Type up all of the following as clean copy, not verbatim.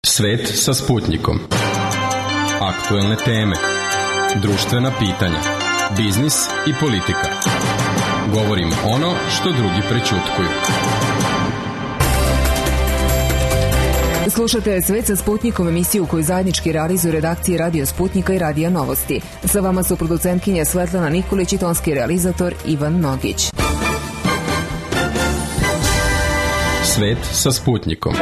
Svet sa Sputnikom. Aktuelne teme, društvena pitanja, biznis i politika. Govorim ono što drugi prećutkuju. Slušate Svet sa Sputnikom, emisiju koju zajednički realizuju redakcije Radio Sputnika i Radija Novosti. Sa vama su producentkinja Svetlana Nikolić i tonski realizator Ivan Nogić. Svet sa Sputnikom.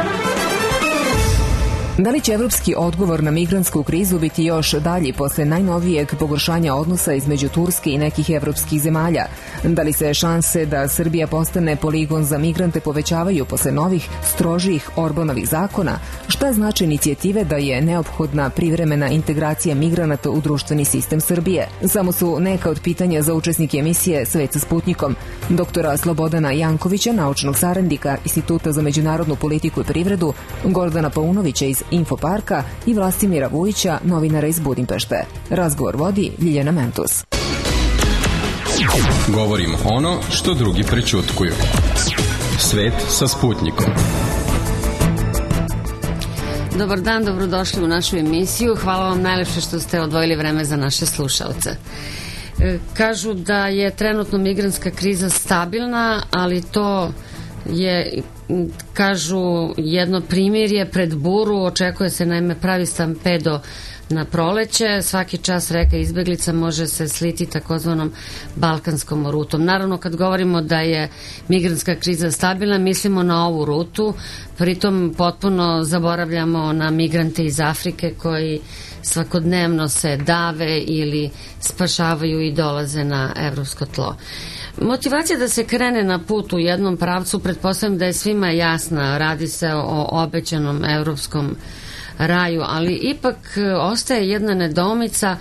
Da li će evropski odgovor na migrantsku krizu biti još dalji posle najnovijeg pogoršanja odnosa između Turske i nekih evropskih zemalja? Da li se šanse da Srbija postane poligon za migrante povećavaju posle novih, strožijih Orbanovih zakona? Šta znači inicijative da je neophodna privremena integracija migranata u društveni sistem Srbije? Samo su neka od pitanja za učesnike emisije Svet sa Sputnikom. Doktora Slobodana Jankovića, naučnog saradnika Instituta za međunarodnu politiku i privredu, Gordana Paunovića iz Infoparka i Vlastimira Vujića, novinara iz Budimpešte. Razgovor vodi Ljiljana Mentus. Govorim ono što drugi prećutkuju. Svet sa Sputnikom. Dobar dan, dobrodošli u našu emisiju. Hvala vam najlepše što ste odvojili vreme za naše slušalce. Kažu da je trenutno migrantska kriza stabilna, ali to je, kažu, jedno primirje pred buru. Očekuje se naime pravi stampedo na proleće. Svaki čas reka izbeglica može se sliti takozvanom balkanskom rutom. Naravno, kad govorimo da je migrantska kriza stabilna, mislimo na ovu rutu, pritom potpuno zaboravljamo na migrante iz Afrike koji svakodnevno se dave ili spašavaju i dolaze na evropsko tlo. Motivacija da se krene na put u jednom pravcu, pretpostavljam da je svima jasna, radi se o obećanom evropskom raju, ali ipak ostaje jedna nedoumica,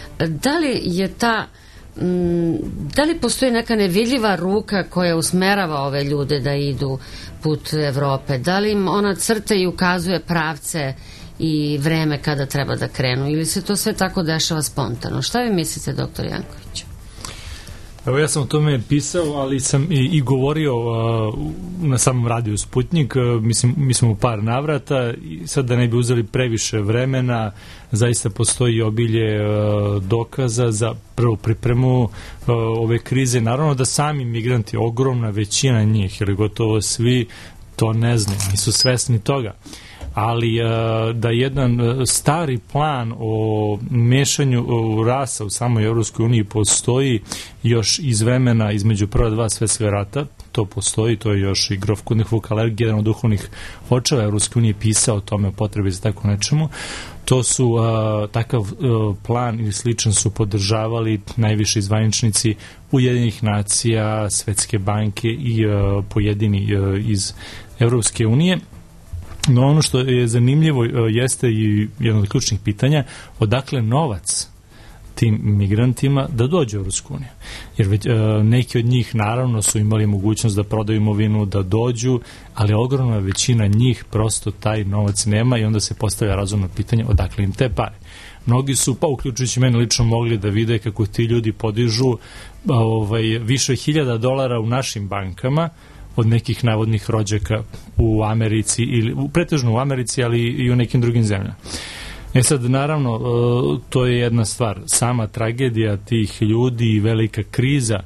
da li postoji neka nevidljiva ruka koja usmerava ove ljude da idu put Evrope, da li im ona crta i ukazuje pravce i vreme kada treba da krenu, ili se to sve tako dešava spontano? Šta vi mislite, doktor Janković? Evo, ja sam o tome pisao, ali sam i govorio na samom radiju Sputnik, mislim u par navrata, i sad da ne bi uzeli previše vremena, zaista postoji obilje dokaza za prvu pripremu ove krize. Naravno da sami migranti, ogromna većina njih, ili gotovo svi, to ne znaju, nisu svesni toga. Ali da jedan stari plan o mešanju rasa u samoj Evropskoj uniji postoji još iz vremena između prva dva svetska rata, to postoji, to je još i grof Kudnik Vukalergi, jedan od duhovnih očeva Evropske unije, pisao o tome, o potrebi za tako nečemu. To su, takav plan ili sličan su podržavali najviši zvaničnici Ujedinjenih nacija, Svetske banke i pojedini iz Evropske unije. No ono što je zanimljivo jeste i jedno od ključnih pitanja, odakle novac tim migrantima da dođu u Evropsku uniju. Jer već, neki od njih naravno su imali mogućnost da prodaju imovinu, da dođu, ali ogromna većina njih prosto taj novac nema i onda se postavlja razumno pitanje odakle im te pare. Mnogi su, pa uključujući mene lično, mogli da vide kako ti ljudi podižu više $1000 u našim bankama od nekih navodnih rođaka u Americi, ili pretežno u Americi, ali i u nekim drugim zemljama. Sad, naravno, to je jedna stvar. Sama tragedija tih ljudi i velika kriza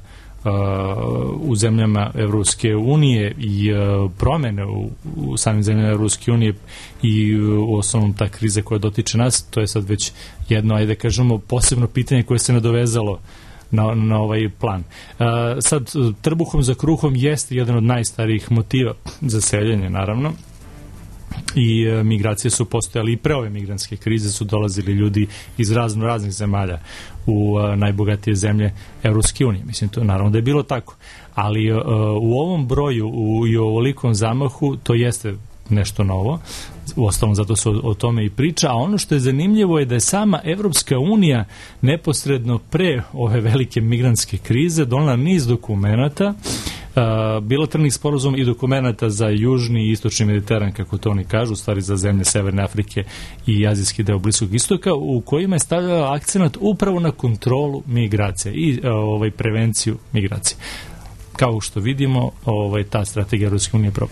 u zemljama Evropske unije i promene u samim zemljama Evropske unije i u osnovnom ta kriza koja dotiče nas, to je sad već jedno, ajde kažemo, posebno pitanje koje se nadovezalo na ovaj plan. Sad, trbuhom za kruhom jeste jedan od najstarijih motiva za seljenje, naravno, i migracije su postojali i pre ove migrantske krize, su dolazili ljudi iz raznih zemalja u najbogatije zemlje Evropske unije. Mislim, to naravno da je bilo tako. Ali u ovom broju i u ovolikom zamahu to jeste nešto novo. Uostalom, zato se o tome i priča. A ono što je zanimljivo je da je sama Evropska unija neposredno pre ove velike migrantske krize donela niz dokumenata, bilateralnih sporazuma i dokumenata za južni i istočni Mediteran, kako to oni kažu, u stvari za zemlje Severne Afrike i azijski deo Bliskog istoka, u kojima je stavljala akcenat upravo na kontrolu migracije i prevenciju migracije. Kao što vidimo, ta strategija Evropske unije je propala.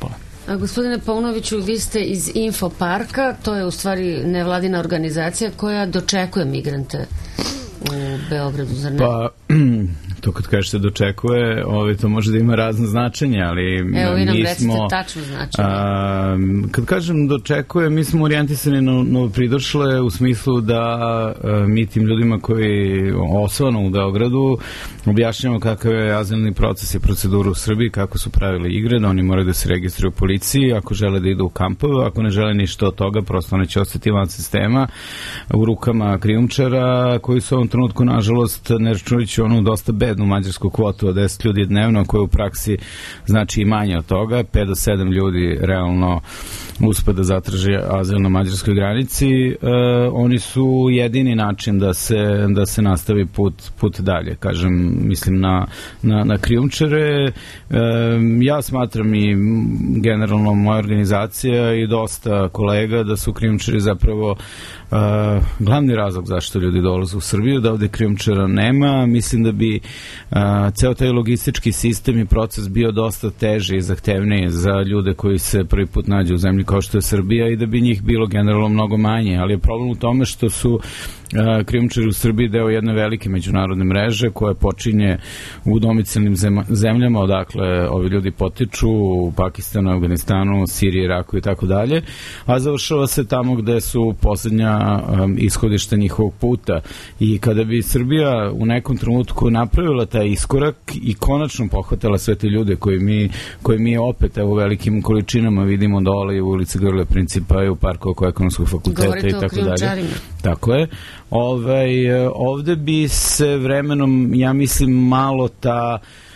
Gospodine Paunoviću, vi ste iz Infoparka, to je u stvari nevladina organizacija koja dočekuje migrante u Beogradu, zar ne? Pa, to kad kažete dočekuje, to može da ima razno značenje, ali evo, vi nam mi recite smo, tačno značenje. Kad kažem dočekuje, mi smo orijentisani na novopridošle u smislu da mi tim ljudima koji osvanu u Beogradu objašnjamo kakav je azilni proces i procedura u Srbiji, kako su pravili igre, da oni moraju da se registruju u policiji, ako žele da idu u kampove, ako ne žele ništa od toga, prosto neće ostati van sistema u rukama krijumčara koji su u ovom trenutku, nažalost, ne računajući onu dosta bednu mađarsku kvotu od 10 ljudi dnevno, koja u praksi znači i manje od toga, 5 do 7 ljudi realno uspe da zatraži azil na mađarskoj granici. Oni su jedini način da se nastavi put dalje, kažem, mislim na krijumčare. Ja smatram i generalno moja organizacija i dosta kolega da su krijumčari zapravo glavni razlog zašto ljudi dolaze u Srbiju, da ovde krijumčara nema. Mislim da bi ceo taj logistički sistem i proces bio dosta teži i zahtevniji za ljude koji se prvi put nađu u zemlji kao što je Srbija i da bi njih bilo generalno mnogo manje, ali je problem u tome što su krijumčari u Srbiji deo jedne velike međunarodne mreže koja počinje u domicilnim zemljama odakle ovi ljudi potiču, u Pakistanu, Afganistanu, Siriji, Iraku i tako dalje, a završava se tamo gde su poslednja ishodišta njihovog puta. I kada bi Srbija u nekom trenutku napravila taj iskorak i konačno pohvatala sve te ljude koji mi opet u velikim količinama vidimo dole i u ulici Grle Principa i u parku oko ekonomskog fakulteta i tako dalje. Tako je. Ovde bi se vremenom, ja mislim, malo ta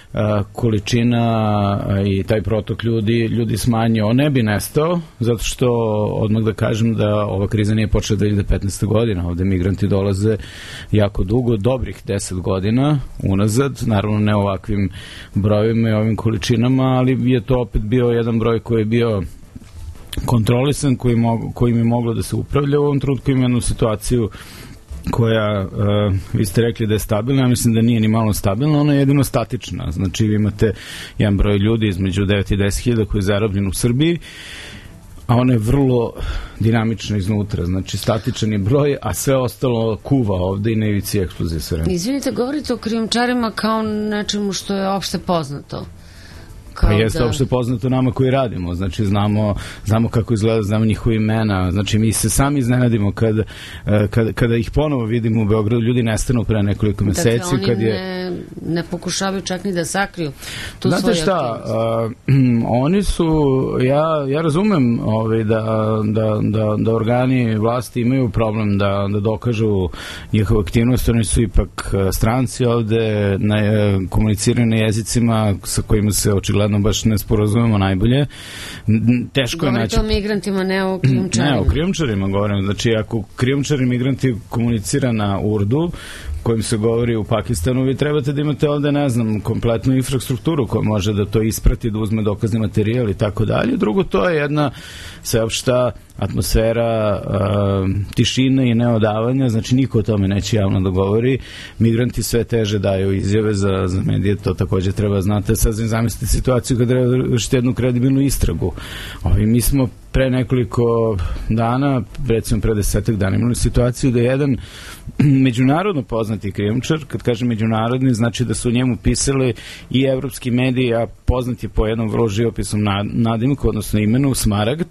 količina i taj protok ljudi smanjio. On ne bi nestao, zato što odmah da kažem da ova kriza nije počela 2015. godina. Ovde migranti dolaze jako dugo, dobrih 10 godina unazad, naravno ne ovakvim brojima i ovim količinama, ali je to opet bio jedan broj koji je bio kontrolisan, kojim je moglo da se upravlja. U ovom trenutku ima jednu situaciju koja, vi ste rekli da je stabilna, ja mislim da nije ni malo stabilna, ona je jedino statična. Znači vi imate jedan broj ljudi između 9 i 10 hiljada koji je zarobljen u Srbiji, a ona je vrlo dinamična iznutra, znači statičan je broj, a sve ostalo kuva ovde i na ivici eksplozije sve vreme. Izvinite, govorite o krijumčarima kao nečemu što je opšte poznato. Pa jeste opšte poznato nama koji radimo, znači znamo kako izgleda, znamo njihove imena, znači mi se sami iznenadimo kada ih ponovo vidimo u Beogradu, ljudi nestanu pre nekoliko meseci. Dakle, oni ne pokušavaju čak ni da sakriju tu svoju aktivnost. Znate šta, oni su, ja razumem da organi vlasti imaju problem da dokažu njihovu aktivnost, oni su ipak stranci ovde, komuniciraju na jezicima sa kojima se očigledno baš ne sporazumemo najbolje. Teško je naći. Govorite o migrantima, ne o krijumčarima. Ne, o krijumčarima govorim. Znači, ako krijumčar i migranti komunicira na urdu, kojim se govori u Pakistanu, vi trebate da imate ovde, ne znam, kompletnu infrastrukturu koja može da to isprati, da uzme dokazni materijal i tako dalje. Drugo, to je jedna sveopšta atmosfera tišine i neodavanja, znači niko o tome neće javno da govori. Migranti sve teže daju izjave za medije, to takođe treba znate. Sad zamislite situaciju kada treba vršiti jednu kredibilnu istragu. Mi smo pre nekoliko dana, recimo pre 10 dana, imali situaciju da je jedan međunarodno poznati krijumčar, kad kažem međunarodni, znači da su u njemu pisali i evropski mediji, a poznat je po jednom vrlo živopisnom nadimku, odnosno imenu, Smaragd.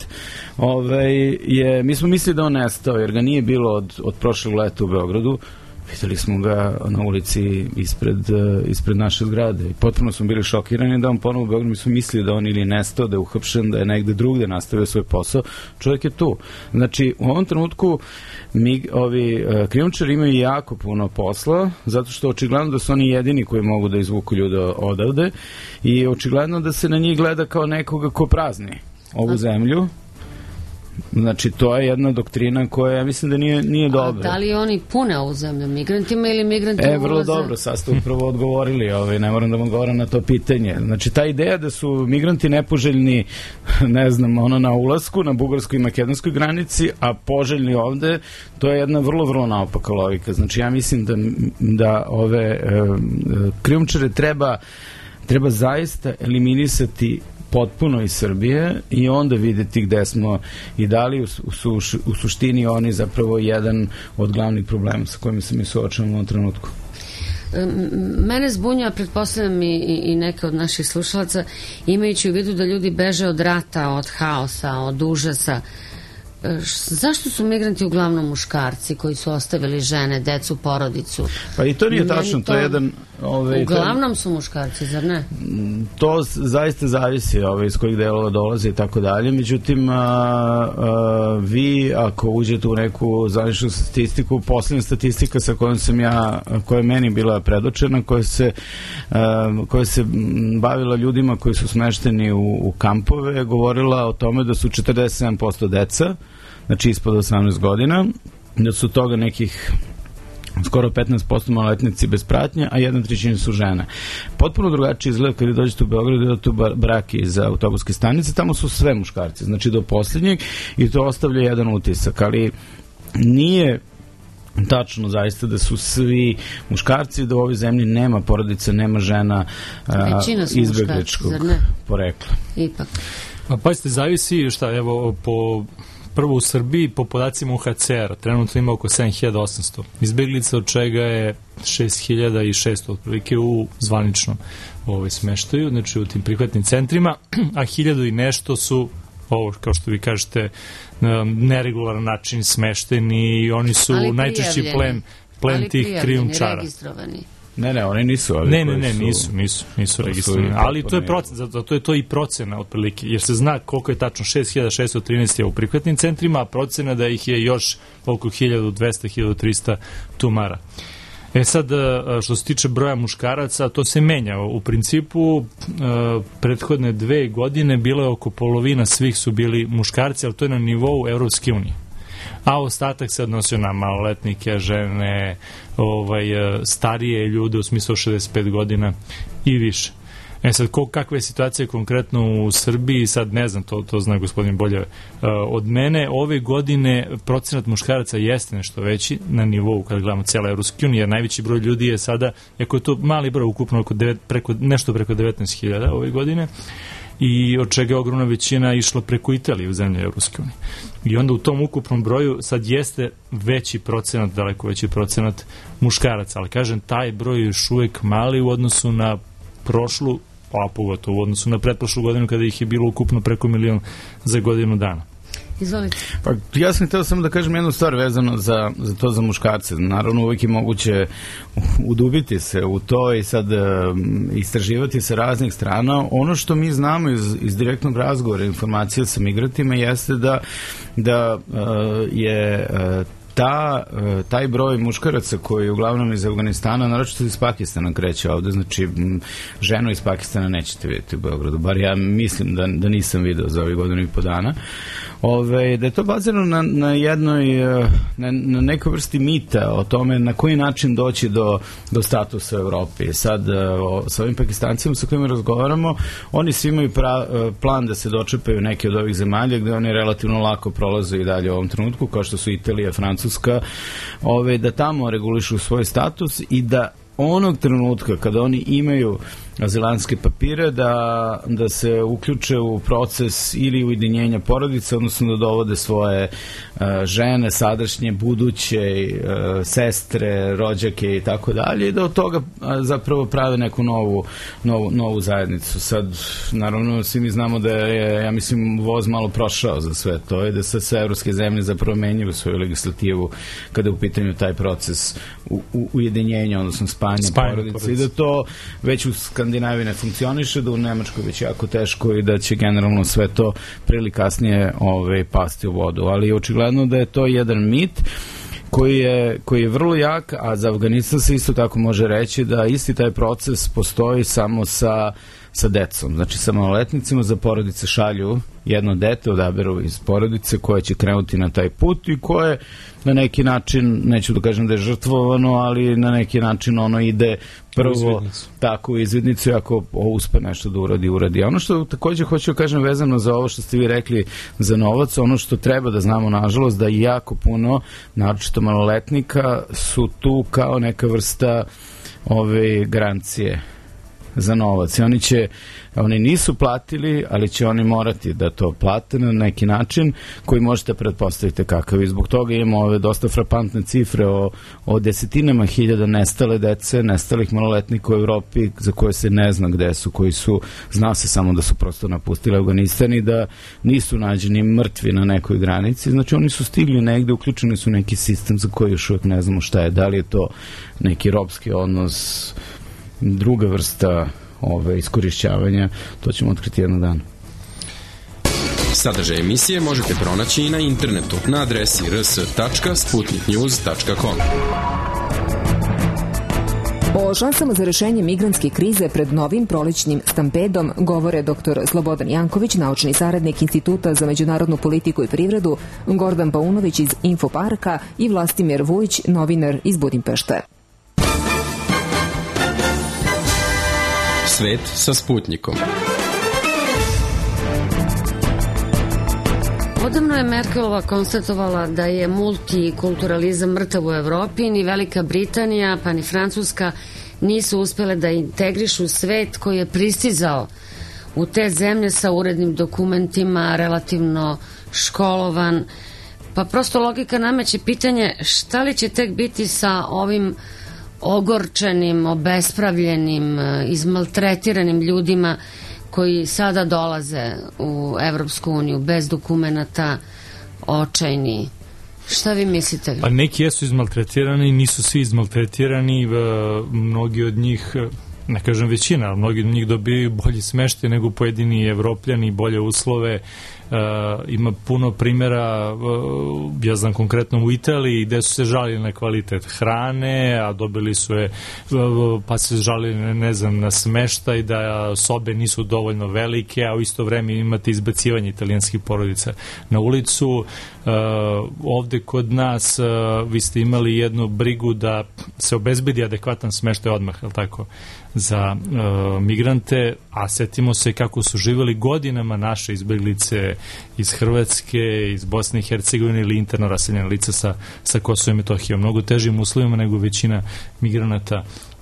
Mi smo mislili da on nestao, jer ga nije bilo od prošlog leta u Beogradu. Videli smo ga na ulici ispred naše zgrade. Potpuno smo bili šokirani da on ponovo u Beogradu. Mi smo mislili da on ili nestao, da je uhapšen, da je negde drugde nastavio svoj posao. Čovjek je tu. Znači, u ovom trenutku ovi krijumčari imaju jako puno posla, zato što očigledno da su oni jedini koji mogu da izvuku ljude odavde i očigledno da se na njih gleda kao nekoga ko prazni ovu zemlju. Znači, to je jedna doktrina koja, ja mislim da nije dobra. A da li oni pune ovu zemlju migrantima ili migranti ulaze? Vrlo dobro, sad ste upravo odgovorili, ne moram da vam govorim na to pitanje. Znači, ta ideja da su migranti nepoželjni, ne znam, na ulasku, na bugarskoj i makedonskoj granici, a poželjni ovde, to je jedna vrlo, vrlo naopaka logika. Znači, ja mislim da ove krijumčare treba zaista eliminisati potpuno iz Srbije i onda videti gde smo i da li u suštini oni zapravo jedan od glavnih problema sa kojima se mi suočavamo u ovom trenutku. Mene zbunja, pretpostavljam i neke od naših slušalaca, imajući u vidu da ljudi beže od rata, od haosa, od užasa. Zašto su migranti uglavnom muškarci koji su ostavili žene, decu, porodicu? Pa i to nije tačno, to je jedan... Uglavnom su muškarci, zar ne? To zaista zavisi iz kojih delova dolaze i tako dalje, međutim vi ako uđete u neku zvaničnu statistiku, poslednja statistika sa kojom sam koja je meni bila predočena, koja se bavila ljudima koji su smešteni u kampove, govorila o tome da su 47% deca, znači ispod 18 godina, da su toga nekih skoro 15% maloletnici bez pratnje, a 1/3 su žene. Potpuno drugačije izgleda kada dođete u Beograd i odete u Braki iz autobuske stanice, tamo su sve muškarci, znači do poslednjeg, i to ostavlja jedan utisak, ali nije tačno zaista da su svi muškarci, da u ovoj zemlji nema porodica, nema žena izbegličkog porekla. Ipak. Pa pazite, zavisi šta, evo, prvo u Srbiji, po podacima UNHCR, trenutno ima oko 7800 izbeglica, od čega je 6600 otprilike u zvaničnom smeštaju, znači u tim prihvatnim centrima, a 1000 i nešto su, ovo kao što vi kažete, neregularan način smešteni i oni su najčešći plen tih krijumčara. Registrovani. Ne, oni nisu. Nisu registrovani. Ali to je procena, zato je to i procena otprilike, jer se zna koliko je tačno 6613 je u prihvatnim centrima, a procena da ih je još oko 1200-1300 tumara. Sad, što se tiče broja muškaraca, to se menja. U principu, prethodne 2 godine bilo je oko polovina svih su bili muškarci, ali to je na nivou Evropske unije. A ostatak se odnosio na maloletnike, žene, starije ljude u smislu 65 godina i više. Sad, kakva je situacija konkretno u Srbiji, sad ne znam, to zna gospodin bolje od mene. Ove godine procenat muškaraca jeste nešto veći na nivou, kada gledamo cijela Evropska unija, jer najveći broj ljudi je sada, ako je to mali broj, ukupno nešto preko 19.000 ove godine, i od čega je ogromna većina išla preko Italije u zemlje Evropske unije. I onda u tom ukupnom broju sad jeste veći procenat, daleko veći procenat muškaraca, ali kažem, taj broj je još uvek mali u odnosu na prošlu, a pogotovo u odnosu na pretprošlu godinu kada ih je bilo ukupno preko 1 milion za godinu dana. Izvolite. Pa ja sam htio samo da kažem jednu stvar vezano za to za muškarce. Naravno, uvijek je moguće udubiti se u to i sad istraživati sa raznih strana. Ono što mi znamo iz direktnog razgovora, informacija sa migrantima, jeste da je taj broj muškaraca koji je uglavnom iz Afganistana, naročito iz Pakistana kreće ovde, znači ženu iz Pakistana nećete vidjeti u Beogradu, bar ja mislim da nisam video za ovih godinu i po dana, da je to bazirano na jednoj, na nekoj vrsti mita o tome na koji način doći do statusa u Evropi. Sad, sa ovim Pakistancima sa kojima razgovaramo, oni svi imaju plan da se dočepaju neke od ovih zemalja gde oni relativno lako prolaze i dalje u ovom trenutku, kao što su Italija, Francuska, da tamo regulišu svoj status i da onog trenutka kada oni imaju azilanske papire da se uključe u proces ili ujedinjenja porodice, odnosno da dovode svoje žene, sadašnje, buduće, sestre, rođake i tako dalje, i da od toga zapravo prave neku novu zajednicu. Sad, naravno, svi mi znamo da je, ja mislim, voz malo prošao za sve to i da sad sve evropske zemlje zapravo menjaju svoju legislativu kada je u pitanju taj proces ujedinjenja, odnosno spajanja porodice, i da to već u Skandinaviji ne funkcioniše, da u Nemačkoj već jako teško i da će generalno sve to prije ili kasnije pasti u vodu. Ali očigledno da je to jedan mit koji je vrlo jak, a za Afganistan se isto tako može reći da isti taj proces postoji samo sa decom. Znači, sa maloletnicima za porodice šalju jedno dete, odaberu iz porodice koje će krenuti na taj put i koje na neki način, neću da kažem da je žrtvovano, ali na neki način ono ide prvo tako u izvidnicu i ako uspe nešto da uradi. Ono što također hoću da kažem vezano za ovo što ste vi rekli za novac, ono što treba da znamo, nažalost, da jako puno, naročito maloletnika, su tu kao neka vrsta garancije. za novac. I oni nisu platili, ali će oni morati da to plate na neki način koji možete pretpostaviti kakav. I zbog toga imamo ove dosta frapantne cifre o desetinama hiljada nestale dece, nestalih maloletnika u Evropi za koje se ne zna gde su, koji su, zna se samo da su prosto napustili Afganistan i da nisu nađeni mrtvi na nekoj granici. Znači oni su stigli negde, uključeni su neki sistem za koji još uvijek ne znamo šta je. Da li je to neki ropski odnos, druga vrsta iskorišćavanja, to ćemo otkriti jednog dana. Sadržaj emisije možete pronaći i na internetu na adresi rs.sputniknews.com. O šansama za rešenje migrantske krize pred novim prolećnim stampedom govore dr. Slobodan Janković, naučni saradnik Instituta za međunarodnu politiku i privredu, Gordan Paunović iz Infoparka i Vlastimir Vujić, novinar iz Budimpešte. Svet sa Sputnikom. Odavno je Merkelova konstatovala da je multikulturalizam mrtav u Evropi, ni Velika Britanija pa ni Francuska nisu uspjele da integrišu svet koji je pristizao u te zemlje sa urednim dokumentima, relativno školovan. Pa prosto logika nameće pitanje šta li će tek biti sa ovim ogorčenim, obespravljenim, izmaltretiranim ljudima koji sada dolaze u Evropsku uniju bez dokumenata, očajni. Šta vi mislite? Pa neki jesu izmaltretirani, nisu svi izmaltretirani, mnogi od njih, ne kažem većina, ali mnogi od njih dobiju bolji smeštaj nego pojedini Evropljani, bolje uslove. Ima puno primjera, ja znam konkretno u Italiji, gde su se žalili na kvalitet hrane, a dobili su je, pa se žalili, ne znam, na smeštaj, da sobe nisu dovoljno velike, a u isto vreme imate izbacivanje italijanskih porodica na ulicu. Ovde kod nas vi ste imali jednu brigu da se obezbedi adekvatan smeštaj odmah, je li tako, za migrante, a setimo se kako su živjeli godinama naše izbeglice iz Hrvatske, iz Bosne i Hercegovine ili interno raseljena lica sa Kosova i Metohije. Mnogo težim uslovima nego većina migranata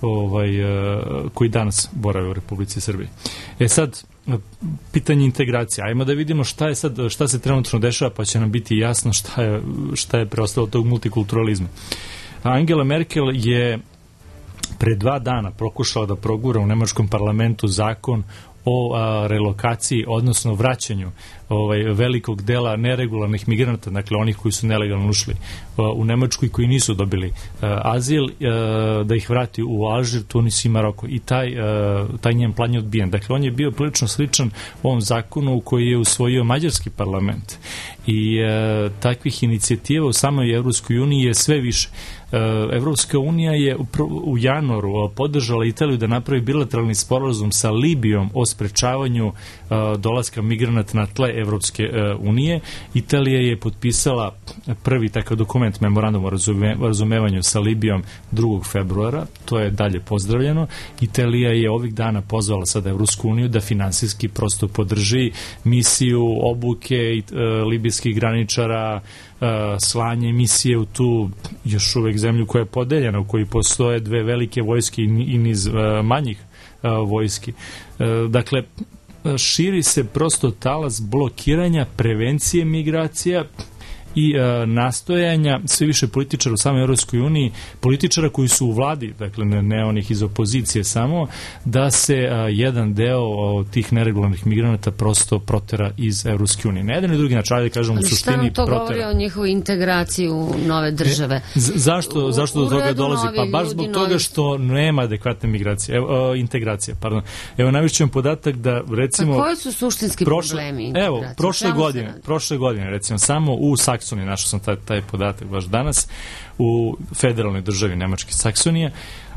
koji danas borave u Republici Srbiji. Sad, pitanje integracije. Ajmo da vidimo šta se trenutno dešava, pa će nam biti jasno šta je preostalo tog multikulturalizma. Angela Merkel je pre 2 dana pokušala da progura u nemačkom parlamentu zakon o relokaciji, odnosno vraćanju velikog dela neregularnih migranata, dakle onih koji su nelegalno ušli u Nemačku i koji nisu dobili azil, da ih vrati u Alžir, Tunis i Maroko. I taj njen plan je odbijen. Dakle, on je bio prilično sličan ovom zakonu koji je usvojio mađarski parlament. I takvih inicijativa u samoj Evropskoj uniji je sve više. Evropska unija je u januaru podržala Italiju da napravi bilateralni sporazum sa Libijom o sprečavanju dolaska migranata na tle Evropske unije. Italija je potpisala prvi takav dokument, memorandum o razumevanju sa Libijom 2. februara. To je dalje pozdravljeno. Italija je ovih dana pozvala sada Evropsku uniju da finansijski prosto podrži misiju obuke libijskih graničara, slanje misije u tu još uvek zemlju koja je podeljena, u kojoj postoje 2 velike vojske i niz manjih vojski. Dakle, širi se prosto talas blokiranja, prevencije migracija i nastojanja sve više političara u samoj Evropskoj uniji, političara koji su u vladi, dakle ne onih iz opozicije samo, da se jedan deo tih neregularnih migranata prosto protera iz Evropske unije. Na jedan i drugi način, da kažem, u suštini protera. Šta nam to govori o njihovoj integraciji u nove države? Zašto do toga dolazi? Pa baš zbog toga što nema adekvatne integracije. Evo, najvišćem podatak da recimo... Pa koji su suštinski problemi integracije? Evo, prošle godine, recimo, samo u Saksoniji, našao sam taj podatak baš danas, u federalnoj državi Nemačke Saksonije,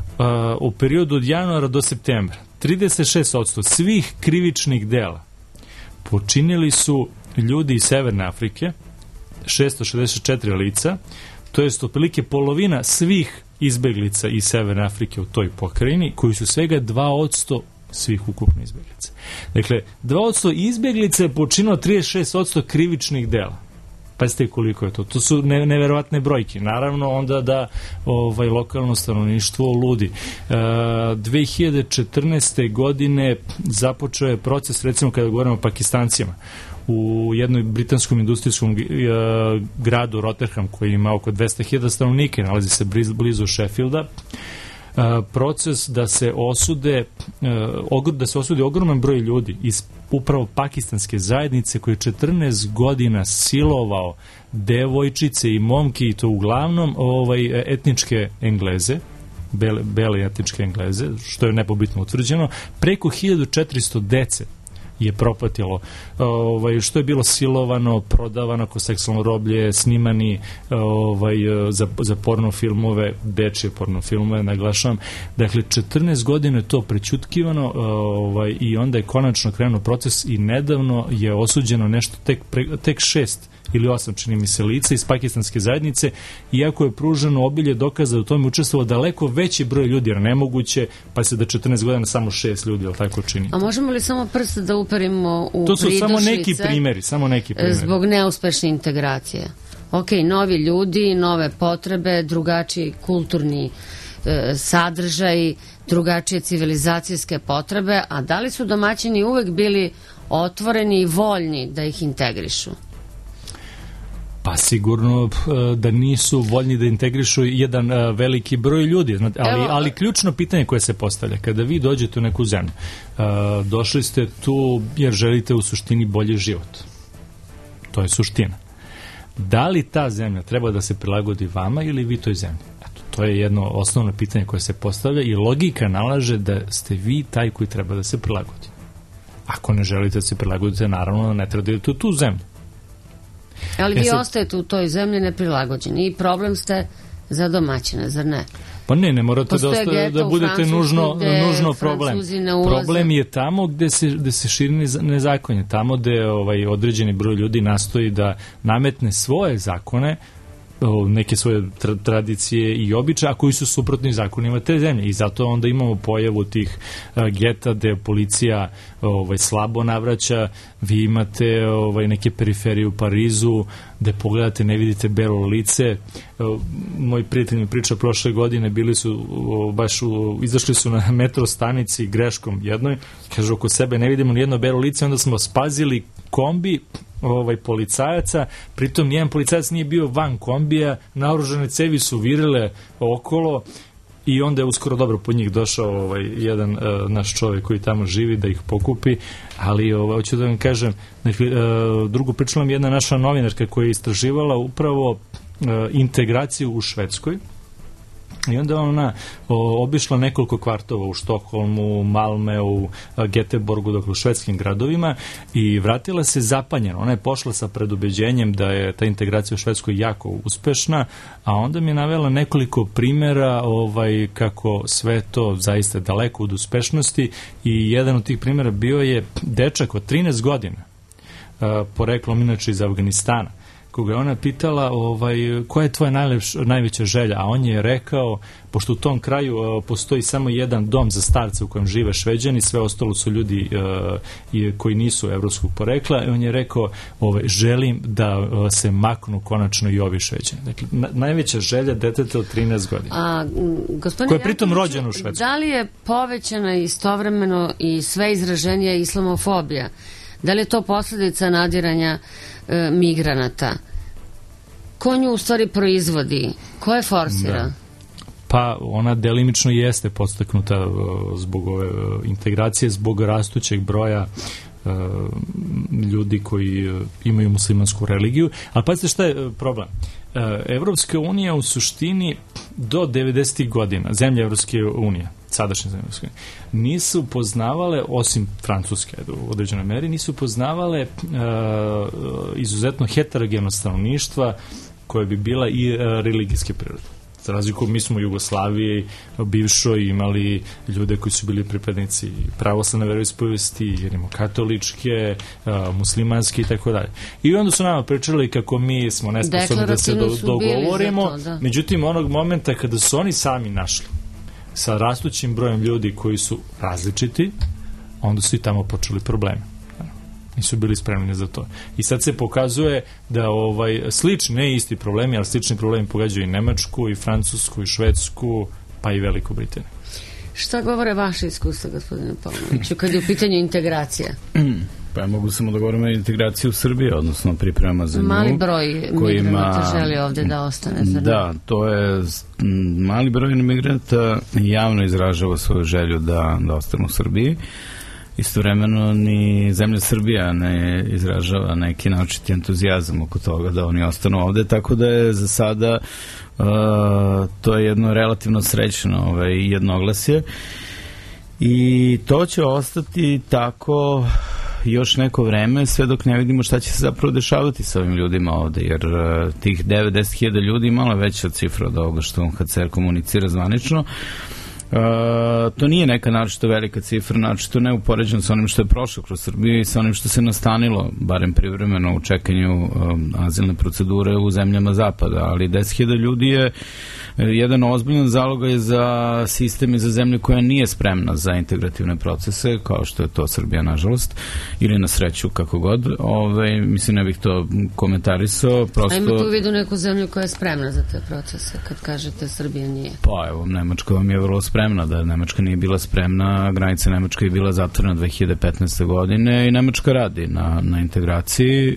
u periodu od januara do septembra 36% svih krivičnih dela počinili ljudi iz Severne Afrike, 664 lica, to je otprilike polovina svih izbeglica iz Severne Afrike u toj pokrajini, koji su svega 2% svih ukupno izbeglica. Dakle, 2% izbeglica je počinilo 36% krivičnih dela. Pazite koliko je to. To su neverovatne brojke. Naravno onda da lokalno stanovništvo ludi. 2014. godine započeo je proces, recimo kada govorimo o Pakistancima, u jednoj britanskom industrijskom gradu Rotherham, koji ima oko 200.000 stanovnika, nalazi se blizu Sheffielda, proces da se osudi ogroman broj ljudi iz upravo pakistanske zajednice koji je 14 godina silovao devojčice i momke, i to uglavnom etničke Engleze, bele etničke Engleze, što je nepobitno utvrđeno. Preko 1400 dece je propatilo, što je bilo silovano, prodavano kao seksualno roblje, snimani za porno filmove, dečje porno filmove, naglašavam. Dakle, 14 godina je to prećutkivano i onda je konačno krenuo proces i nedavno je osuđeno nešto tek 6 ili 8, čini mi se, lica iz pakistanske zajednice, iako je pruženo obilje dokaza da u tome učestvovalo daleko veći broj ljudi, jer nemoguće, pa se da 14 godina samo 6 ljudi, ali tako čini. A možemo li samo prst da uperimo u to su pridošlice? Samo neki primjeri. Zbog neuspešne integracije. Ok, novi ljudi, nove potrebe, drugačiji kulturni sadržaj, drugačije civilizacijske potrebe, a da li su domaćini uvek bili otvoreni i voljni da ih integrišu? Pa sigurno da nisu voljni da integrišu jedan veliki broj ljudi, ali ključno pitanje koje se postavlja, kada vi dođete u neku zemlju, došli ste tu jer želite u suštini bolji život. To je suština. Da li ta zemlja treba da se prilagodi vama ili vi toj zemlji? Eto, to je jedno osnovno pitanje koje se postavlja i logika nalaže da ste vi taj koji treba da se prilagodi. Ako ne želite da se prilagodite, naravno ne treba da idete u tu zemlju. Ali vi ostajete u toj zemlji neprilagođeni i problem ste za domaćine, zar ne? Pa ne morate da budete nužno problem. Problem je tamo gde se širi nezakonje, tamo gde određeni broj ljudi nastoji da nametne svoje zakone, neke svoje tradicije i običaje, a koji su suprotni zakonima te zemlje. I zato onda imamo pojavu tih geta gde policija slabo navraća. Vi imate neke periferije u Parizu gde pogledate, ne vidite belo lice. Moj prijatelj mi priča, prošle godine bili su izašli su na metro stanici greškom jednoj, kaže, oko sebe ne vidimo nijedno belo lice, onda smo spazili kombi policajaca, pritom nijedan policajac nije bio van kombija, naoružane cevi su virile okolo i onda je uskoro dobro po njih došao jedan naš čovjek koji tamo živi da ih pokupi, ali hoću da vam kažem, drugu pričala mi jedna naša novinarka koja je istraživala upravo integraciju u Švedskoj. I onda ona obišla nekoliko kvartova u Štokholmu, Malmeu, Göteborgu, dakle u švedskim gradovima, i vratila se zapanjena. Ona je pošla sa predubeđenjem da je ta integracija u Švedskoj jako uspešna, a onda mi je navela nekoliko primjera kako sve to zaista daleko od uspešnosti, i jedan od tih primjera bio je dečak od 13 godina, poreklom inače iz Afganistana, koga je ona pitala koja je tvoja najveća želja, a on je rekao, pošto u tom kraju postoji samo jedan dom za starce u kojem žive Šveđani, sve ostalo su ljudi koji nisu evropskog porekla, i on je rekao, želim da se maknu konačno i ovi Šveđani. Dakle, najveća želja deteta od 13 godina. Koja je pritom rođena u Švedskoj. Da li je povećana istovremeno i sve izraženija islamofobija? Da li je to posljedica nadiranja migranata? Ko nju u stvari proizvodi? Ko je forsira? Da. Pa ona delimično jeste podstaknuta zbog ove integracije, zbog rastućeg broja ljudi koji imaju muslimansku religiju. Ali pazite šta je problem. Evropska unija u suštini do 90. godina, zemlje Evropske unije, sadašnje zemlje Evropske unije, nisu poznavale, osim Francuske u određenoj meri, nisu poznavale izuzetno heterogeno stanovništva koje bi bila i religijske prirode. Za razliku, mi smo u Jugoslaviji bivšoj imali ljude koji su bili pripadnici pravoslavne veroispovesti, katoličke, muslimanske i tako dalje. I onda su nama pričali kako mi smo nesposobni da se dogovorimo, međutim onog momenta kada su oni sami našli sa rastućim brojem ljudi koji su različiti, onda su i tamo počeli problemi. nisu bili spremni za to. I sad se pokazuje da slični, ne isti problemi, ali slični problemi pogađaju i Nemačku, i Francusku, i Švedsku, pa i Veliku Britaniju. Šta govore vaše iskustva, gospodine Paunoviću, kad je u pitanju integracija? Pa ja mogu samo da govorim o integraciji u Srbiji, odnosno priprema za nju. Mali broj migranata želi ovde da ostane. Da, to je mali broj migranata javno izražava svoju želju da ostane u Srbiji. Istovremeno ni zemlja Srbija ne izražava neki naočiti entuzijazam oko toga da oni ostanu ovde, tako da je za sada to je jedno relativno srećno jednoglasje i to će ostati tako još neko vreme, sve dok ne vidimo šta će se zapravo dešavati sa ovim ljudima ovde, jer tih 9-10 hiljada ljudi malo je veća cifra od ovoga što UNHCR komunicira zvanično. To nije neka naročito velika cifra, naročito ne upoređeno sa onim što je prošlo kroz Srbiju i sa onim što se nastanilo, barem privremeno u čekanju azilne procedure u zemljama zapada, ali 10.000 ljudi je jedan ozbiljan zalogaj za sistem i za zemlju koja nije spremna za integrativne procese, kao što je to Srbija, nažalost, ili na sreću, kako god. Mislim, ne bih to komentarisao. Prosto... A imate u vidu neku zemlju koja je spremna za te procese, kad kažete Srbija nije? Pa evo, Nemačka vam je vrlo spremna, da Nemačka nije bila spremna, granica Nemačka je bila zatvorena 2015. godine i Nemačka radi na integraciji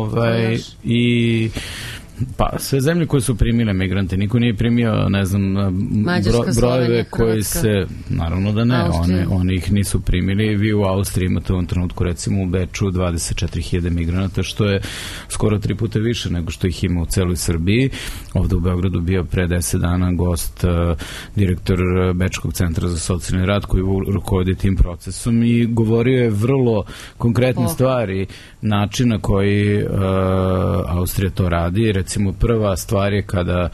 i pa sve zemlje koje su primile migrante, niko nije primio, ne znam, brojeve koji se, naravno da ne, oni ih nisu primili. Vi u Austriji imate u ovom trenutku, recimo u Beču 24.000 migranata, što je skoro 3 puta više nego što ih ima u celoj Srbiji. Ovde u Beogradu bio pre 10 dana gost direktor Bečkog centra za socijalni rad koji rukovodi tim procesom i govorio je vrlo konkretne stvari, način na koji Austrija to radi. Recimo, prva stvar je kada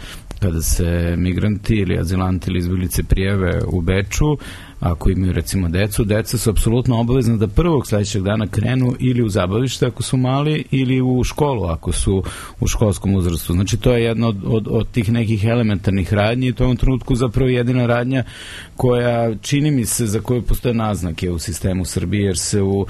se migranti ili azilanti ili izbjeglice prijave u Beču, ako imaju recimo decu, deca su apsolutno obavezna da prvog sledećeg dana krenu ili u zabavište ako su mali ili u školu ako su u školskom uzrastu. Znači to je jedna od tih nekih elementarnih radnji i to je u ovom trenutku zapravo jedina radnja koja, čini mi se, za koju postoje naznake u sistemu Srbije, jer se u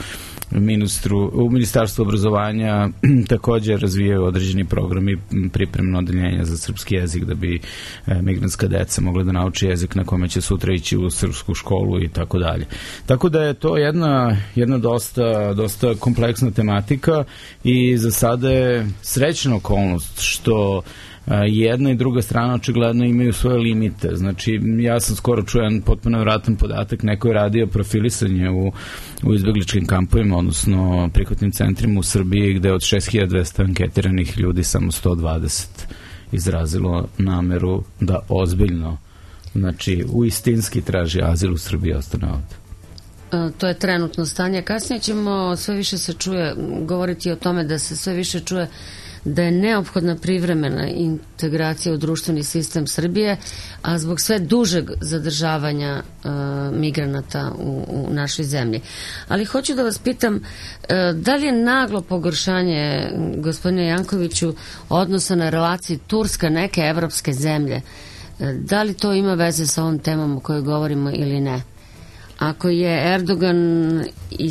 Ministarstvu obrazovanja također razvijaju određeni programi pripremno odeljenja za srpski jezik da bi migrantska deca mogla da nauči jezik na kome će sutra ići u srpsku školu i tako dalje. Tako da je to jedna dosta kompleksna tematika i za sada je srećna okolnost što jedna i druga strana očigledno imaju svoje limite. Znači, ja sam skoro čuo jedan potpuno nevratan podatak, neko je radio profilisanje u izbegličkim kampovima, odnosno prihvatnim centrima u Srbiji, gde od 6.200 anketiranih ljudi samo 120 izrazilo nameru da ozbiljno, znači uistinski traži azil u Srbiji i ostane ovde. To je trenutno stanje. Kasnije ćemo sve više se čuje, govoriti o tome da se sve više čuje da je neophodna privremena integracija u društveni sistem Srbije, a zbog sve dužeg zadržavanja migranata u našoj zemlji. Ali hoću da vas pitam, da li je naglo pogoršanje, gospodine Jankoviću, odnosa na relaciji Turska neke evropske zemlje? Da li to ima veze sa ovom temom o kojoj govorimo ili ne? Ako je Erdogan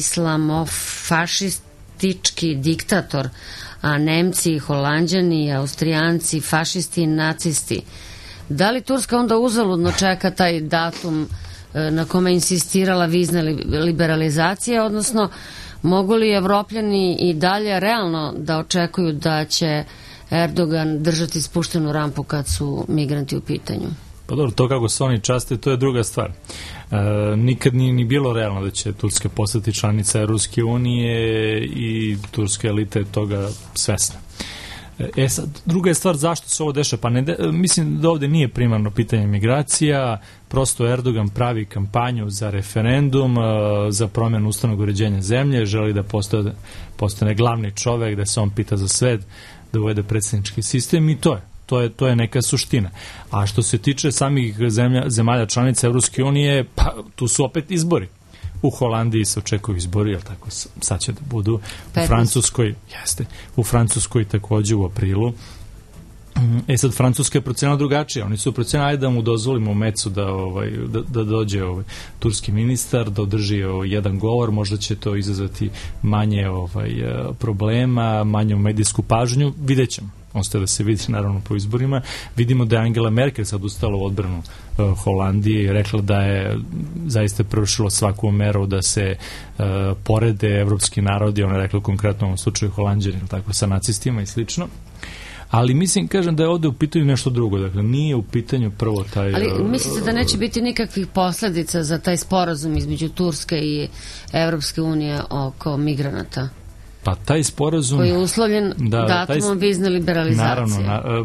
islamofašistički diktator, a Nemci, Holanđani, Austrijanci, fašisti i nacisti, da li Turska onda uzaludno čeka taj datum na kome je insistirala vizna liberalizacija, odnosno mogu li Evropljani i dalje realno da očekuju da će Erdogan držati spuštenu rampu kad su migranti u pitanju? Pa dobro, to kako se oni časte, to je druga stvar. Nikad nije ni bilo realno da će Turska postati članica Ruske unije i turska elita je toga svesna. Sad, druga je stvar zašto se ovo dešava. Pa mislim da ovde nije primarno pitanje migracija, prosto Erdogan pravi kampanju za referendum, za promjenu ustavnog uređenja zemlje, želi da postane glavni čovek, da se on pita za sve, da uvede predsjednički sistem i to je neka suština. A što se tiče samih zemalja članica Evropske unije, pa tu su opet izbori. U Holandiji se očekuju izbori, jel tako, sad će da budu. U Francuskoj takođe u aprilu. Sad Francuska je procenila drugačije. Oni su procenili da mu dozvolimo Mecu da dođe turski ministar, da održi jedan govor, možda će to izazvati manje problema, manju medijsku pažnju, vidjet ćemo. Ostaje da se vidi naravno po izborima. Vidimo da je Angela Merkel sad ustala u odbranu Holandije i rekla da je zaista prevršilo svaku meru da se porede evropski narodi, ona je rekla konkretno u ovom slučaju Holanđani, tako, sa nacistima i slično. Ali mislim, kažem, da je ovde u pitanju nešto drugo. Dakle, nije u pitanju prvo taj... Ali mislite da neće biti nikakvih posledica za taj sporazum između Turske i Evropske unije oko migranata? Pa taj sporazum... Koji je uslovljen datumom vizne liberalizacije. Naravno,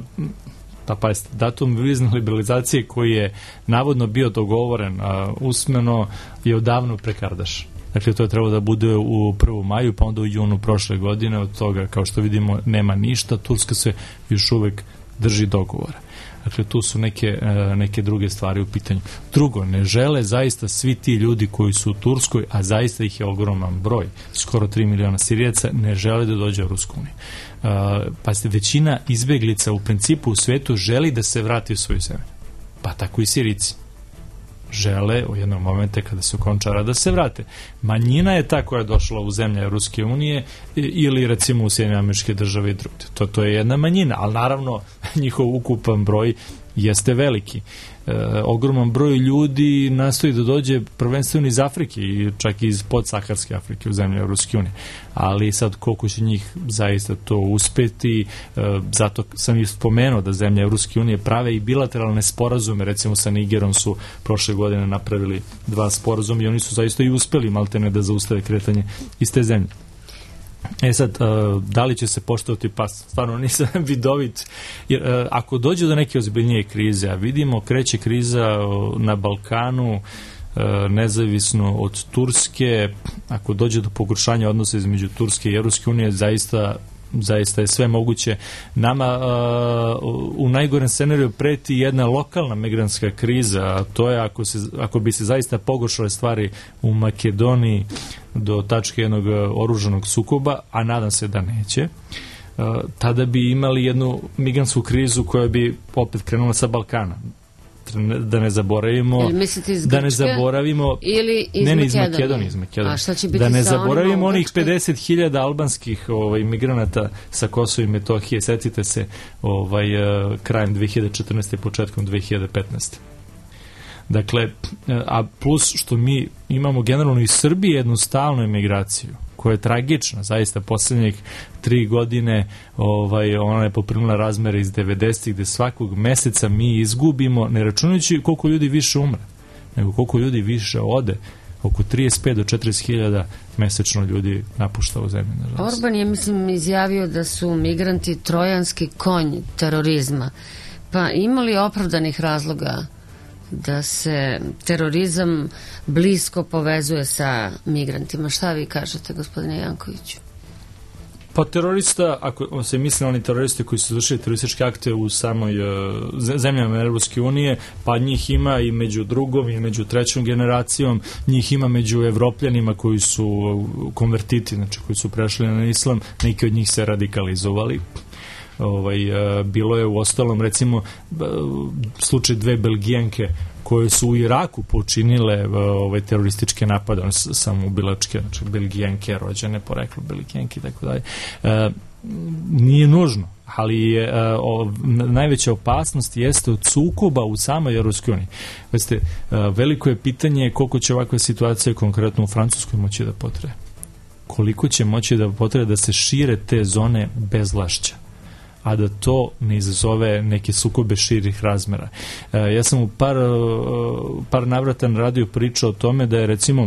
datum vizne liberalizacije koji je navodno bio dogovoren usmeno je odavno prekardaš. Dakle, to je trebalo da bude u 1. maju, pa onda u junu prošle godine. Od toga, kao što vidimo, nema ništa. Turska se još uvek drži dogovora. Dakle, tu su neke druge stvari u pitanju. Drugo, ne žele zaista svi ti ljudi koji su u Turskoj, a zaista ih je ogroman broj, skoro 3 miliona Sirijaca, ne žele da dođe u Rusku uniju. Većina izbeglica u principu u svetu želi da se vrati u svoju zemlju. Pa tako i Sirici žele u jednom momente kada se okonča rat da se vrate. Manjina je ta koja je došla u zemlje Ruske unije ili recimo u Sjedinjene Američke Države i drugde. To je jedna manjina, ali naravno njihov ukupan broj jeste veliki. Ogroman broj ljudi nastoji da dođe prvenstveno iz Afrike i čak i iz podsaharske Afrike u zemlje Ruske unije. Ali sad koliko će njih zaista to uspeti, zato sam i spomenuo da zemlje Ruske unije prave i bilateralne sporazume, recimo sa Nigerom su prošle godine napravili 2 sporazuma i oni su zaista i uspeli maltene da zaustave kretanje iz te zemlje. Sad, da li će se poštovati, pa stvarno nisam vidovit, jer ako dođe do neke ozbiljnije krize, a vidimo kreće kriza na Balkanu, nezavisno od Turske, ako dođe do pogoršanja odnosa između Turske i Evropske unije, zaista je sve moguće. Nama u najgorem scenariju preti jedna lokalna migrantska kriza, a to je ako bi se zaista pogoršale stvari u Makedoniji do tačke jednog oružanog sukoba, a nadam se da neće, tada bi imali jednu migrantsku krizu koja bi opet krenula sa Balkana. Da ne zaboravimo da ne zaboravimo ili iz Makedonije. A šta će biti da ne zaboravimo onih 50.000 albanskih migranata sa Kosova i Metohije, setite se krajem 2014. početkom 2015. Dakle, a plus što mi imamo generalno iz Srbije jednu stalnu emigraciju koja je tragična, zaista poslednjih 3 godine ona je poprimila razmere iz 90-ih gde svakog meseca mi izgubimo, ne računajući koliko ljudi više umre, nego koliko ljudi više ode, oko 35 do 40.000 mesečno ljudi napušta u zemlji. Orban je, mislim, izjavio da su migranti trojanski konj terorizma. Pa ima li opravdanih razloga da se terorizam blisko povezuje sa migrantima? Šta vi kažete, gospodine Jankoviću? Pa terorista, ako se misli na oni teroristi koji su izvršili terorističke akte u samoj zemljama Evropske unije, pa njih ima i među drugom i među trećom generacijom, njih ima među Evropljanima koji su konvertiti, znači koji su prešli na islam, neki od njih se radikalizovali. Bilo je u ostalom recimo slučaj 2 Belgijanke koje su u Iraku počinile terorističke napade, one samoubilačke, znači Belgijanke, rođene poreklo Belgijanke i tako dalje. Nije nužno, ali najveća opasnost jeste od sukoba u samoj Evropskoj uniji. Veliko je pitanje koliko će ovakva situacija konkretno u Francuskoj moći da potraje. Koliko će moći da potraje da se šire te zone bezvlašća, a da to ne izazove neke sukobe širih razmera. Ja sam u par navrata na radiju pričao o tome da je recimo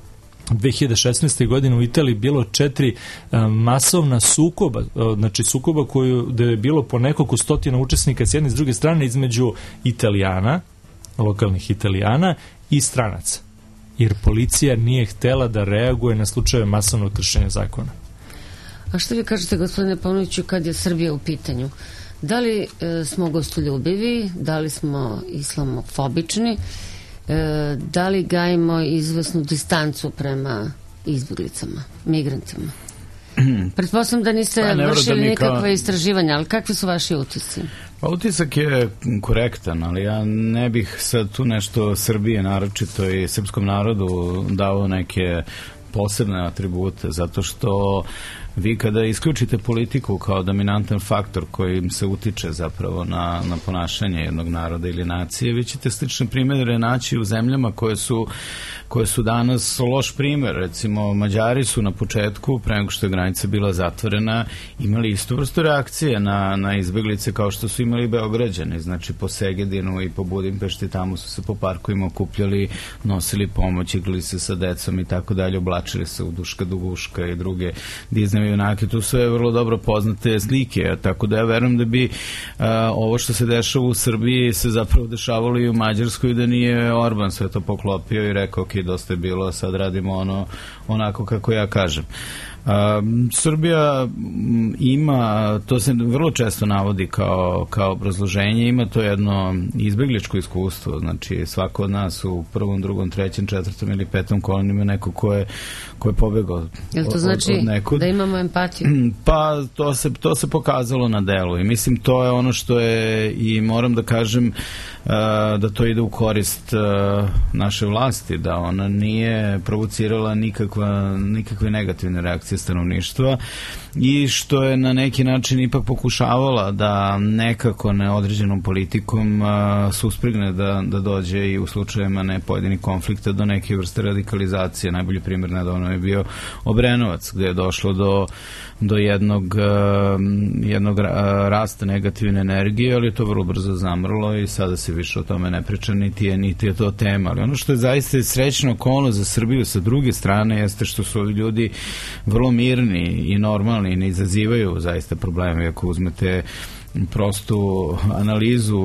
2016. godine u Italiji bilo 4 masovna sukoba, znači sukoba gde je bilo po nekoliko stotina učesnika s jedne i s druge strane između Italijana, lokalnih Italijana i stranaca. Jer policija nije htela da reaguje na slučajeve masovnog kršenja zakona. A što vi kažete, gospodine Paunoviću, kad je Srbija u pitanju? Da li smo gostoljubivi, da li smo islamofobični, da li gajimo izvesnu distancu prema izbjeglicama, migrantima? Pretpostavljam da niste vršili nikakve istraživanja, ali kakvi su vaši utisci? Pa utisak je korektan, ali ja ne bih sad tu nešto Srbije naročito i srpskom narodu dao neke posebne atribute, zato što vi kada isključite politiku kao dominantan faktor kojim se utiče zapravo na ponašanje jednog naroda ili nacije, vi ćete slične primjere naći u zemljama koje su danas loš primjer. Recimo, Mađari su na početku, pre nego što je granica bila zatvorena, imali istu vrstu reakcije na izbeglice kao što su imali Beograđani. Znači, po Segedinu i po Budimpešti, tamo su se po parkovima okupljali, nosili pomoć, igrali se sa decom i tako dalje, oblačili se u Duška Duguška i druge Disney junake. Tu su vrlo dobro poznate slike, tako da ja verujem da bi ovo što se dešava u Srbiji se zapravo dešavalo i u Mađarskoj, da nije Orban sve to poklopio i rekao, ok, dosta je bilo, sad radimo onako kako ja kažem. Srbija ima, to se vrlo često navodi kao obrazloženje, ima to jedno izbegličko iskustvo, znači svako od nas u prvom, drugom, trećem, četvrtom ili petom kolonu ima neko ko je pobegao. Jel to znači da imamo empatiju? Pa to se pokazalo na delu i mislim to je ono što je, i moram da kažem da to ide u korist naše vlasti, da ona nije provocirala nikakve negativne reakcije stanovništva i što je na neki način ipak pokušavala da nekako neodređenom politikom suspregne da dođe i u slučajevima ne pojedinih konflikta do neke vrste radikalizacije. Najbolji primjer nedavno je bio Obrenovac, gde je došlo do jednog rasta negativne energije, ali je to vrlo brzo zamrlo i sada se više o tome ne priča, niti je to tema. Ali ono što je zaista srećna okolnost za Srbiju sa druge strane jeste što su ljudi vrlo mirni i normalni i ne izazivaju zaista probleme. Ako uzmete prostu analizu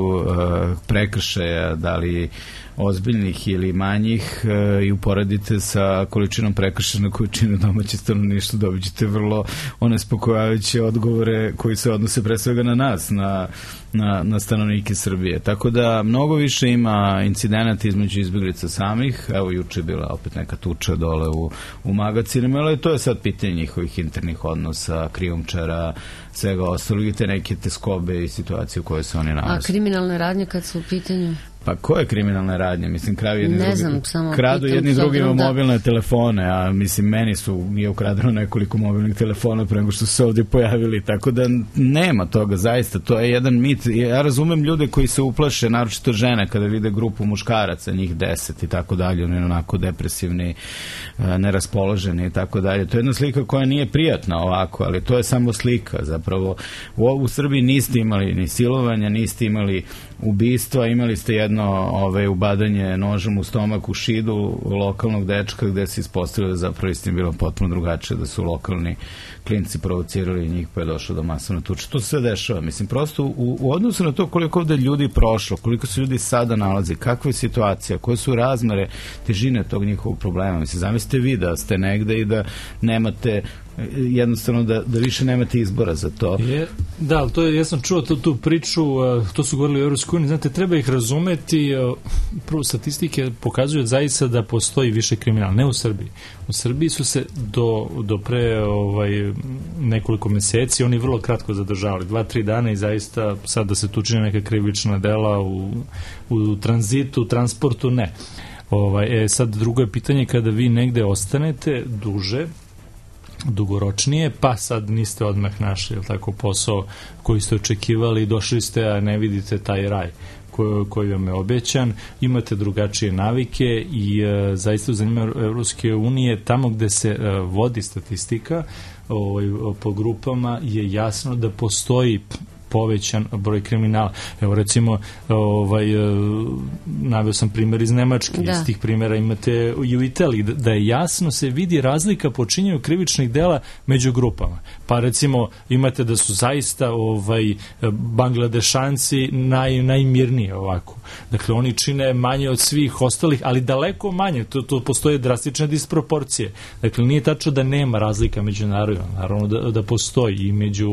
prekršaja, da li ozbiljnih ili manjih, i uporedite sa količinom prekršaja na koju čine domaće stanovništvo, dobit ćete vrlo onespokojavajuće odgovore koji se odnose pre svega na nas, na stanovnike Srbije. Tako da mnogo više ima incidenata između izbeglica samih. Evo, juče je bila opet neka tuča dole u magacinima, ali to je sad pitanje njihovih internih odnosa, krijumčara, svega ostalog i te neke teskobe i situacije u kojoj se oni nalaze. A kriminalne radnje kad su u pitanju? Pa koje kriminalne radnje? Mislim, kradu jedni drugima mobilne telefone, a mislim, meni nije ukradeno nekoliko mobilnih telefona pre nego što su se ovdje pojavili, tako da nema toga, zaista, to je jedan mit. Ja razumem ljude koji se uplaše, naročito žene, kada vide grupu muškaraca, njih 10 i tako dalje, oni onako depresivni, neraspoloženi i tako dalje. To je jedna slika koja nije prijatna ovako, ali to je samo slika, zapravo. U Srbiji niste imali ni silovanja, niste imali ubistva, imali ste jedno ubadanje nožem u stomak u šidu lokalnog dečka gde se ispostavilo da zapravo istina bilo potpuno drugačije, da su lokalni klinci provocirali njih pa je došlo do masovne tuče. To se sve dešava. Mislim, prosto u odnosu na to koliko ovde ljudi prošlo, koliko se ljudi sada nalazi, kakva je situacija, koje su razmere težine tog njihovog problema. Mislim, zamislite vi da ste negde i da nemate jednostavno da više nemate izbora za to. Da, ali ja sam čuo tu priču, to su govorili u Evropskoj uniji, znate, treba ih razumeti, prvo statistike pokazuju zaista da postoji više kriminala, ne u Srbiji. U Srbiji su se do pre nekoliko meseci oni vrlo kratko zadržavali, 2-3 dana i zaista sad da se tu čine neka krivična dela u tranzitu, transportu, ne. Sad drugo je pitanje kada vi negde ostanete duže, dugoročnije, pa sad niste odmah našli tako posao koji ste očekivali, došli ste, a ne vidite taj raj koji vam je obećan, imate drugačije navike i zaista u zanimljivu Evropske unije, tamo gde se vodi statistika po grupama je jasno da postoji povećan broj kriminala. Evo recimo naveo sam primjer iz Nemačke, iz tih primjera imate i u Italiji, da je jasno se vidi razlika počinjenju krivičnih dela među grupama. Pa recimo imate da su zaista Bangladešanci najmirniji ovako. Dakle, oni čine manje od svih ostalih, ali daleko manje. To postoje drastične disproporcije. Dakle, nije tačno da nema razlika među narodima. Naravno da postoji i među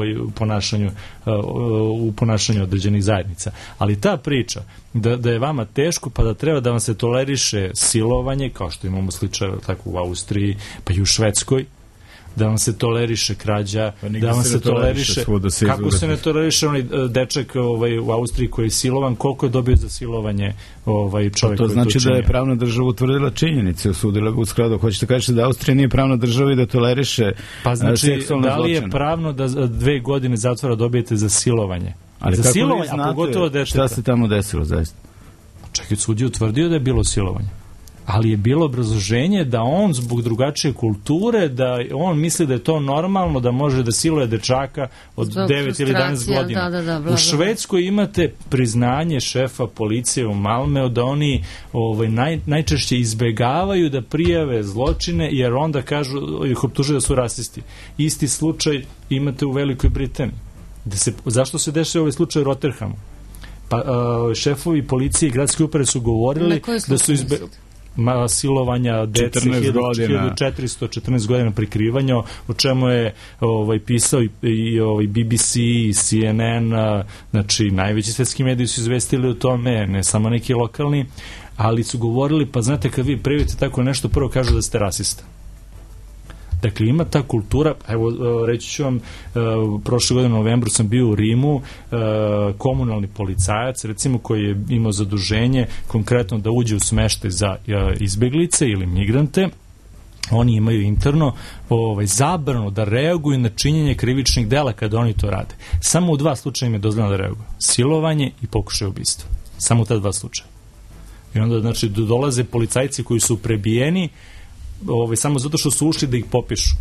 u ponašanju određenih zajednica. Ali ta priča da je vama teško pa da treba da vam se toleriše silovanje, kao što imamo slučaj tako u Austriji, pa i u Švedskoj, da vam se toleriše krađa, da vam se toleriše... Kako se ne toleriše onaj dečak u Austriji koji je silovan, koliko je dobio za silovanje čovjek? To znači da je pravna država utvrdila činjenice, osudila ga u skladu. Hoćete kažete da Austrija nije pravna država i da toleriše pa znači, seksualne da li je zločine? Pravno da 2 godine zatvora dobijete za silovanje? Ali za kako silovanje, vi znate a pogotovo dečeta? Šta se tamo desilo zaista? Čekaj, sud je utvrdio da je bilo silovanje. Ali je bilo obrazloženje da on zbog drugačije kulture, da on misli da je to normalno, da može da siluje dečaka od 9 ili 11 godina. U Švedskoj imate priznanje šefa policije u Malmeu da oni najčešće izbegavaju da prijave zločine, jer onda kažu, ih optužuju da su rasisti. Isti slučaj imate u Velikoj Britaniji. Zašto se dešava ovaj slučaj u Rotterhamu? Pa šefovi policije i gradske uprave su govorili da su silovanja dece 1414 godina prikrivanja, o čemu je pisao i BBC i CNN, znači najveći svetski mediji su izvestili o tome, ne samo neki lokalni, ali su govorili, pa znate, kad vi prijavite tako nešto, prvo kažu da ste rasista. Dakle, ima ta kultura, evo, reći ću vam, prošle godine u novembru sam bio u Rimu, komunalni policajac, recimo, koji je imao zaduženje konkretno da uđe u smeštaj za izbeglice ili migrante, oni imaju interno zabranu da reaguju na činjenje krivičnih dela kada oni to rade. Samo u 2 slučaja im je dozvoljeno da reaguju. Silovanje i pokušaj ubistva. Samo u ta 2 slučaja. I onda, znači, dolaze policajci koji su prebijeni samo zato što su ušli da ih popišu.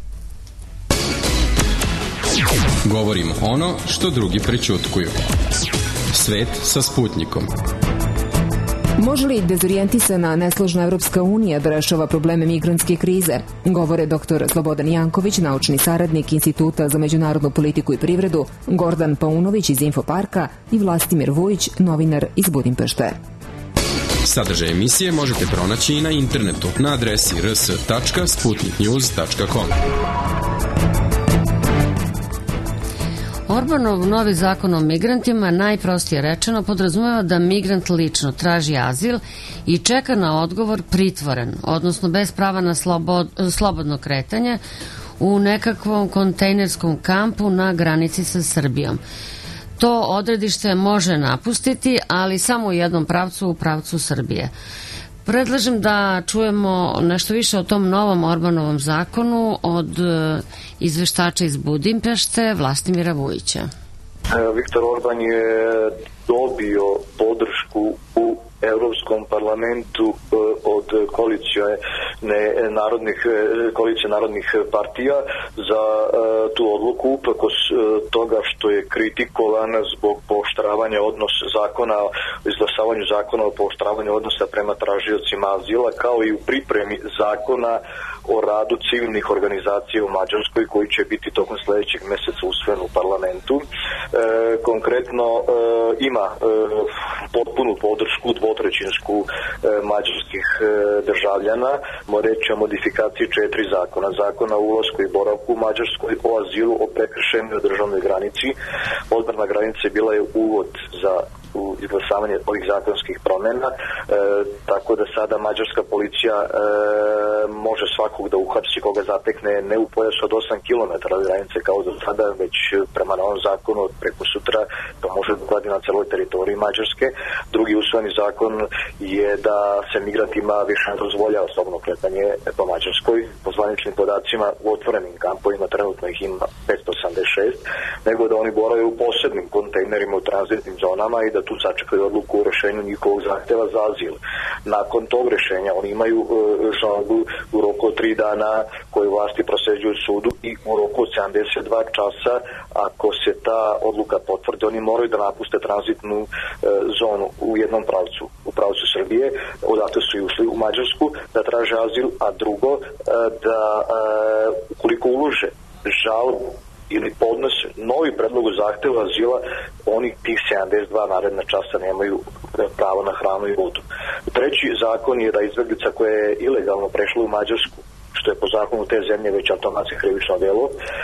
Govorimo ono što drugi prećutkuju. Svet sa Sputnikom. Može li dezorijentisana nesložna Evropska unija da rešava probleme migrantske krize? Govore dr. Slobodan Janković, naučni saradnik Instituta za međunarodnu politiku i privredu, Gordan Paunović iz Infoparka i Vlastimir Vujić, novinar iz Budimpešte. Sadržaj emisije možete pronaći i na internetu na adresi rs.sputniknews.com. Orbanov novi zakon o migrantima, najprostije rečeno, podrazumeva da migrant lično traži azil i čeka na odgovor pritvoren, odnosno bez prava na slobodno kretanje u nekakvom kontejnerskom kampu na granici sa Srbijom. To odredište može napustiti, ali samo u jednom pravcu, u pravcu Srbije. Predlažem da čujemo nešto više o tom novom Orbanovom zakonu od izveštača iz Budimpešte, Vlastimira Vujića. Viktor Orban je dobio podršku u Evropskom parlamentu od koalicije narodnih partija za tu odluku, uprkos toga što je kritikovan zbog pooštravanja izglasavanju zakona o pooštravanju odnosa prema tražiocima azila, kao i u pripremi zakona o radu civilnih organizacija u Mađarskoj, koji će biti tokom sledećeg meseca usvojen u parlamentu. Konkretno ima potpunu podršku dvotrećinsku mađarskih državljana, reč o modifikaciji 4 zakona. Zakona o ulasku i boravku u Mađarskoj, o azilu, o prekršajnoj i državnoj granici. Odbrana granice bila je uvod za izglasavanje ovih zakonskih promena, tako da sada mađarska policija može svakog da uhapsi koga zatekne ne u pojasu od 8 km od granice kao do sada, već prema novom zakonu preko sutra to može da uradi na celoj teritoriji Mađarske. Drugi usvojeni zakon je da se migrantima više ne dozvoljava slobodno kretanje po Mađarskoj. Po zvaničnim podacima u otvorenim kampovima trenutno ih ima 586, nego da oni boraju u posebnim kontejnerima u tranzitnim zonama i da tu sačekaju odluku o rešenju njihovog zahteva za azil. Nakon tog rešenja oni imaju žalbu u roku od 3 dana koju vlasti prosljeđuju sudu i u roku od 72 časa ako se ta odluka potvrdi, oni moraju da napuste tranzitnu zonu u jednom pravcu, u pravcu Srbije, odatle su i ušli u Mađarsku da traže azil, a drugo da ukoliko ulože žalbu ili podnose novi predlog zahteva azila, oni tih 72 naredna časa nemaju pravo na hranu i vodu. Treći zakon je da izbeglica koja je ilegalno prešla u Mađarsku, što je po zakonu te zemlje već automatski krivično delo,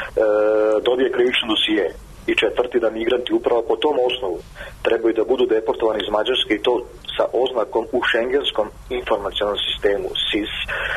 dobije krivično dosije. I četvrti, da migranti upravo po tom osnovu trebaju da budu deportovani iz Mađarske i to sa oznakom u šengenskom informacionalnom sistemu SIS,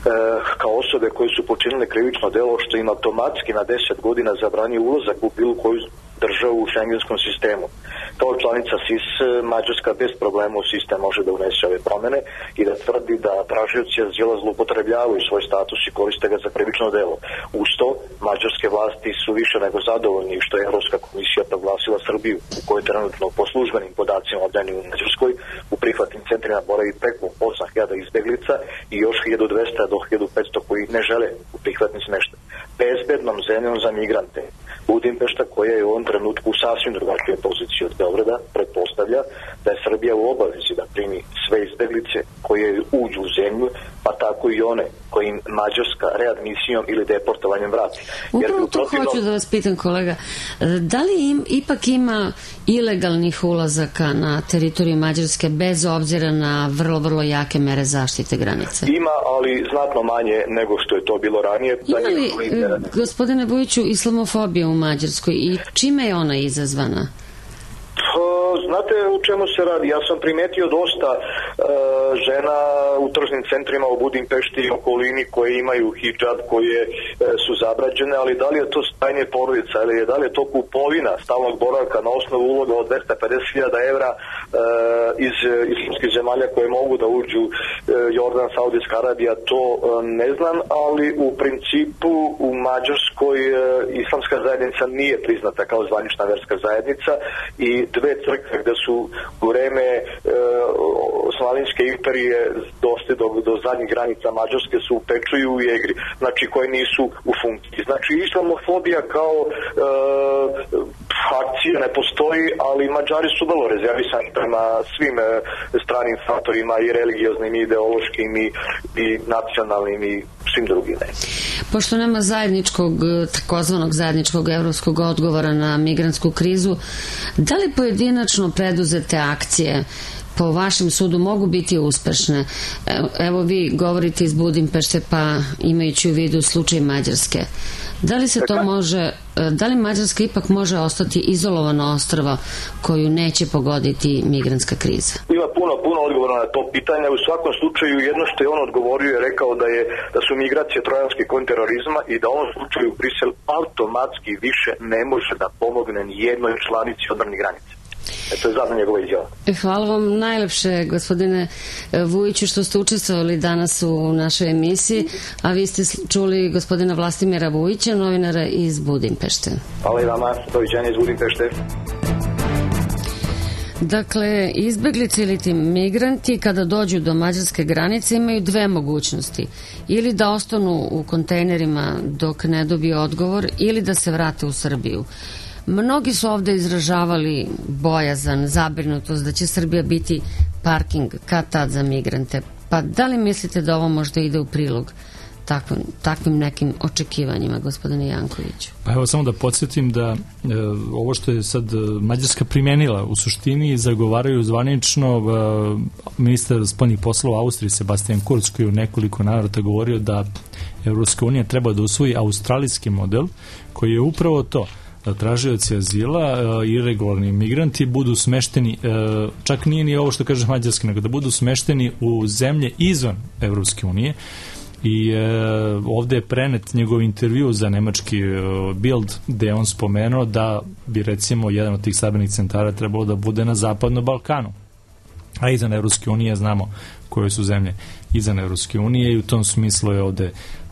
kao osobe koje su počinile krivično delo, što im automatski na 10 godina zabranjuje ulazak u bilo koju državu u šengenskom sistemu. Kao članica SIS, Mađarska bez problema u sistem može da unese ove promene i da tvrdi da tražioci azila zloupotrebljavaju svoj status i koriste ga za krivično delo. Uz to, mađarske vlasti su više nego zadovoljni što je Evropska komisija proglasila Srbiju, u kojoj trenutno po službenim podacima obdanim u Mađarskoj u prihvatnim centrima boravi preko 8.000 izbeglica i još 1.200 do 1.500 koji ne žele u prihvatni smeštaj. Bezbednom zemljom za migrante. Budimpešta, koja je u ovom trenutku u sasvim drugačijoj poziciji od Beograda, pretpostavlja da je Srbija u obavezi da primi sve izbeglice koje uđu u zemlju, pa tako i one koje im Mađarska readmisijom ili deportovanjem vrati. Upravo to hoću da vas pitam, kolega. Da li ipak ima ilegalnih ulazaka na teritoriju Mađarske bez obzira na vrlo, vrlo jake mere zaštite granice? Ima, ali znatno manje nego što je to bilo ranije. Ima li, gospodine Vujiću, islamofobija u Mađarskoj i čime je ona izazvana? Znate u čemu se radi? Ja sam primetio dosta žena u tržnim centrima u Budimpešti i okolini koje imaju hidžab, koje su zabrađene, ali da li je to spajanje porodica ili da li je to kupovina stalnog boravka na osnovu uloga od 250.000 evra iz islamskih zemalja koje mogu da uđu, Jordan, Saudijska Arabija, to ne znam, ali u principu u Mađarskoj islamska zajednica nije priznata kao zvanična verska zajednica i dve crkve gde su u vreme Osmanlijske imperije došli do zadnjih granica Mađarske su u Peču i u Jegri, znači koje nisu u funkciji. Znači islamofobija kao akcija ne postoji, ali Mađari su vrlo rezervisani prema svim stranim faktorima i religioznim, i ideološkim, i nacionalnim i svim drugim. Pošto nema zajedničkog, takozvanog zajedničkog evropskog odgovora na migrantsku krizu, da li pojedinačno preduzete akcije po vašem sudu mogu biti uspešne? Evo vi govorite iz Budimpešte, pa imajući u vidu slučaj Mađarske. Da li se to može, da li Mađarska ipak može ostati izolovano ostrvo koju neće pogoditi migrantska kriza? Ima puno odgovora na to pitanje. U svakom slučaju jedno što je on odgovorio je rekao da su migracije trojanski konj terorizma i da u ovom slučaju Brisel automatski više ne može da pomogne ni jednoj članici odbrane granice. To je zadnja njegova izjava. Hvala vam najlepše, gospodine Vujiću, što ste učestvovali danas u našoj emisiji, a vi ste čuli gospodina Vlastimira Vujića, novinara iz Budimpešte. Hvala i vama, doviđenja iz Budimpešte. Dakle, izbeglice ili ti migranti kada dođu do mađarske granice imaju dve mogućnosti. Ili da ostanu u kontejnerima dok ne dobiju odgovor, ili da se vrate u Srbiju. Mnogi su ovde izražavali bojazan, zabrinutost da će Srbija biti parking kad tad za migrante. Pa da li mislite da ovo možda ide u prilog takvim nekim očekivanjima, gospodine Jankoviću? Pa evo samo da podsjetim da ovo što je sad Mađarska primenila u suštini zagovaraju zvanično ministar spoljnih poslova Austrije Sebastian Kurz, koji u nekoliko navrata govorio da Evropska unija treba da usvoji australijski model koji je upravo to, da tražioci azila i irregularni migranti budu smešteni, čak nije ni ovo što kaže Mađarska, nego da budu smešteni u zemlje izvan Evropske unije. I ovde je prenet njegov intervju za nemački Bild, gde je on spomenuo da bi recimo jedan od tih sabirnih centara trebalo da bude na zapadnom Balkanu. A izvan Evropske unije znamo koje su zemlje izvan Evropske unije i u tom smislu je ovde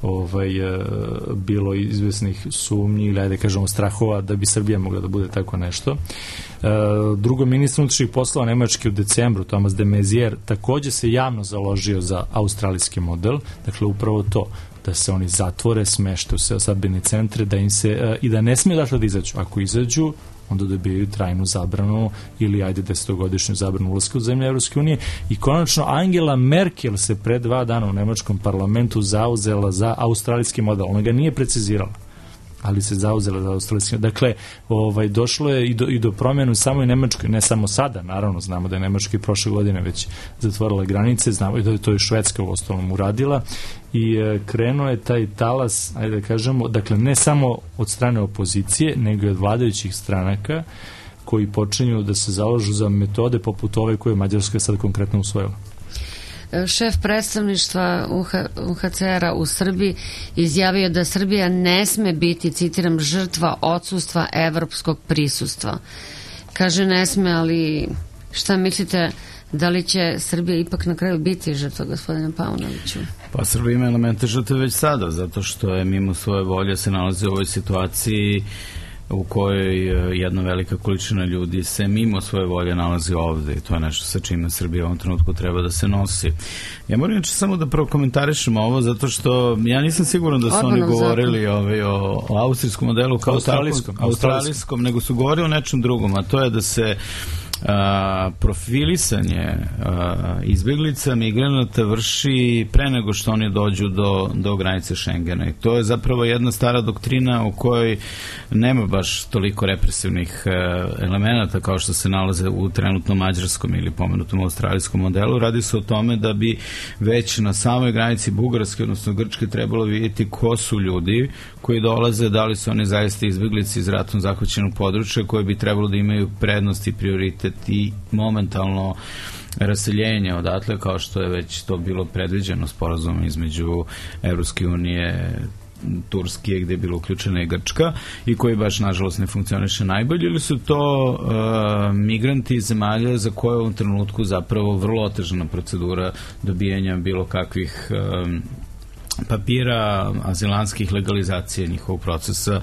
bilo izvesnih sumnji ili ajde kažemo strahova da bi Srbija mogla da bude tako nešto. Drugo, ministar unutrašnjih poslova nemački u decembru, Thomas de Maizière, takođe se javno založio za australijski model, dakle upravo to, da se oni zatvore, smešte u sabirne centre, da im se, i da ne smiju dakle da izađu. Ako izađu, onda dobijaju trajnu zabranu ili ajde 10-godišnju zabranu ulaska u zemlje Evropske unije. I konačno Angela Merkel se pre 2 dana u nemačkom parlamentu zauzela za australijski model. Ona ga nije precizirala, ali se zauzela za australijski. Dakle, došlo je i do promjena u samoj Nemačkoj, ne samo sada, naravno, znamo da je Nemačka prošle godine već zatvorila granice, znamo i da je to i Švedska u ostalom uradila i krenuo je taj talas, ajde da kažemo, dakle, ne samo od strane opozicije, nego i od vladajućih stranaka koji počinju da se zalažu za metode poput ove koje je Mađarska sad konkretno usvojila. šef predstavništva UNHCR-a u Srbiji izjavio da Srbija ne sme biti, citiram, žrtva odsustva evropskog prisustva. Kaže ne sme, ali šta mislite, da li će Srbija ipak na kraju biti žrtva, gospodine Paunoviću? Pa Srbija ima elemente žrtve već sada, zato što je mimo svoje volje se nalazi u ovoj situaciji u kojoj jedna velika količina ljudi se mimo svoje volje nalazi ovde i to je nešto sa čime Srbija u ovom trenutku treba da se nosi. Ja moram samo da prokomentarišem ovo zato što ja nisam siguran da su oni govorili o austrijskom modelu kao australijskom, nego su govorili o nečem drugom, a to je da se profilisanje izbjeglica, migranata vrši pre nego što oni dođu do granice Šengena. I to je zapravo jedna stara doktrina u kojoj nema baš toliko represivnih elemenata kao što se nalaze u trenutnom mađarskom ili pomenutom australijskom modelu. Radi se o tome da bi već na samoj granici Bugarske, odnosno Grčke, trebalo vidjeti ko su ljudi koji dolaze, da li su oni zaista izbjeglici iz ratom zahvaćenog područja koji bi trebalo da imaju prednost i prioritet i momentalno raseljenje odatle, kao što je već to bilo predviđeno sporazumom između Evropske unije, Turske, gde je bilo uključena i Grčka i koji baš nažalost ne funkcioniše najbolje, ili su to migranti iz zemalja za koje u ovom trenutku zapravo vrlo otežana procedura dobijanja bilo kakvih papira, azilanskih legalizacije njihovog procesa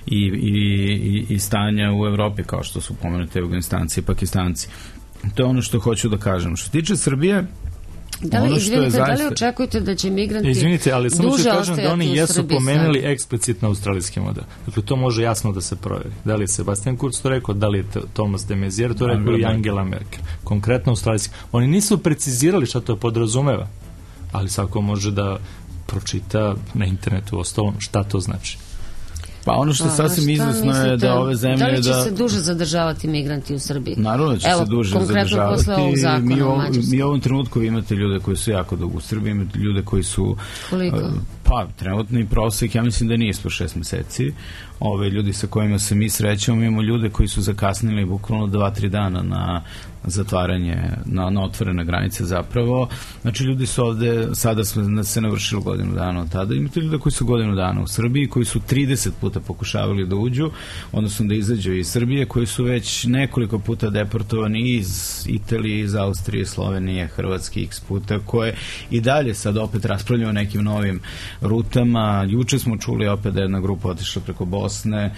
i stanja u Evropi, kao što su pomenute Afganistanci i Pakistanci. To je ono što hoću da kažem. Što tiče Srbije, da li očekujete da će migranti izvinite, ali samo ću kažem da oni jesu pomenuli sad eksplicitno australijski model. Dakle, to može jasno da se proveri. Da li je Sebastian Kurz to rekao, da li je Thomas de Maizière to rekao i Angela Merkel. Konkretno australijski. Oni nisu precizirali šta to podrazumeva, ali svako može da pročita na internetu ostalo šta to znači. Pa ono što je sasvim izvesno je da ove zemlje... Da li će se duže zadržavati migranti u Srbiji? Naravno da će se duže zadržavati. Mi u ovom trenutku imate ljude koji su jako dugo u Srbiji, imate ljude koji su... Koliko? Pa, trenutni prosek, ja mislim da nije ispod 6 meseci. Ove ljudi sa kojima se mi srećemo, imamo ljude koji su zakasnili bukvalno 2-3 dana na zatvaranje, na otvorene granice zapravo. Znači, ljudi su ovde, sada se navršilo godinu dana od tada. Imate ljude koji su godinu dana u Srbiji, koji su 30 puta pokušavali da uđu, odnosno da izađu iz Srbije, koji su već nekoliko puta deportovani iz Italije, iz Austrije, Slovenije, Hrvatske, x puta, koje i dalje sad opet raspravljaju o nekim novim rutama. Juče smo čuli opet da jedna grupa otišla preko Bosne.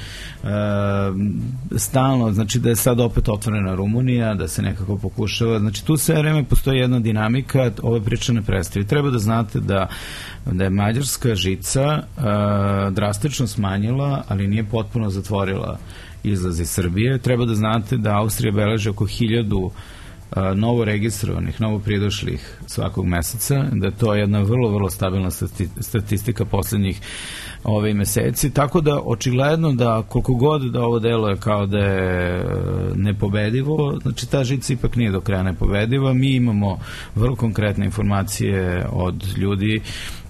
Stalno, znači da je sad opet otvorena Rumunija, da se nekako pokušava. Znači tu sve vreme postoji jedna dinamika, ove priče ne prestaju. Treba da znate da je mađarska žica drastično smanjila, ali nije potpuno zatvorila izlaz iz Srbije. Treba da znate da Austrija beleži oko 1000 novo registrovanih, novo pridošlih svakog meseca, da je to jedna vrlo, vrlo stabilna statistika poslednjih meseci, tako da očigledno da koliko god da ovo deluje kao da je nepobedivo, znači ta žica ipak nije do kraja nepobediva. Mi imamo vrlo konkretne informacije od ljudi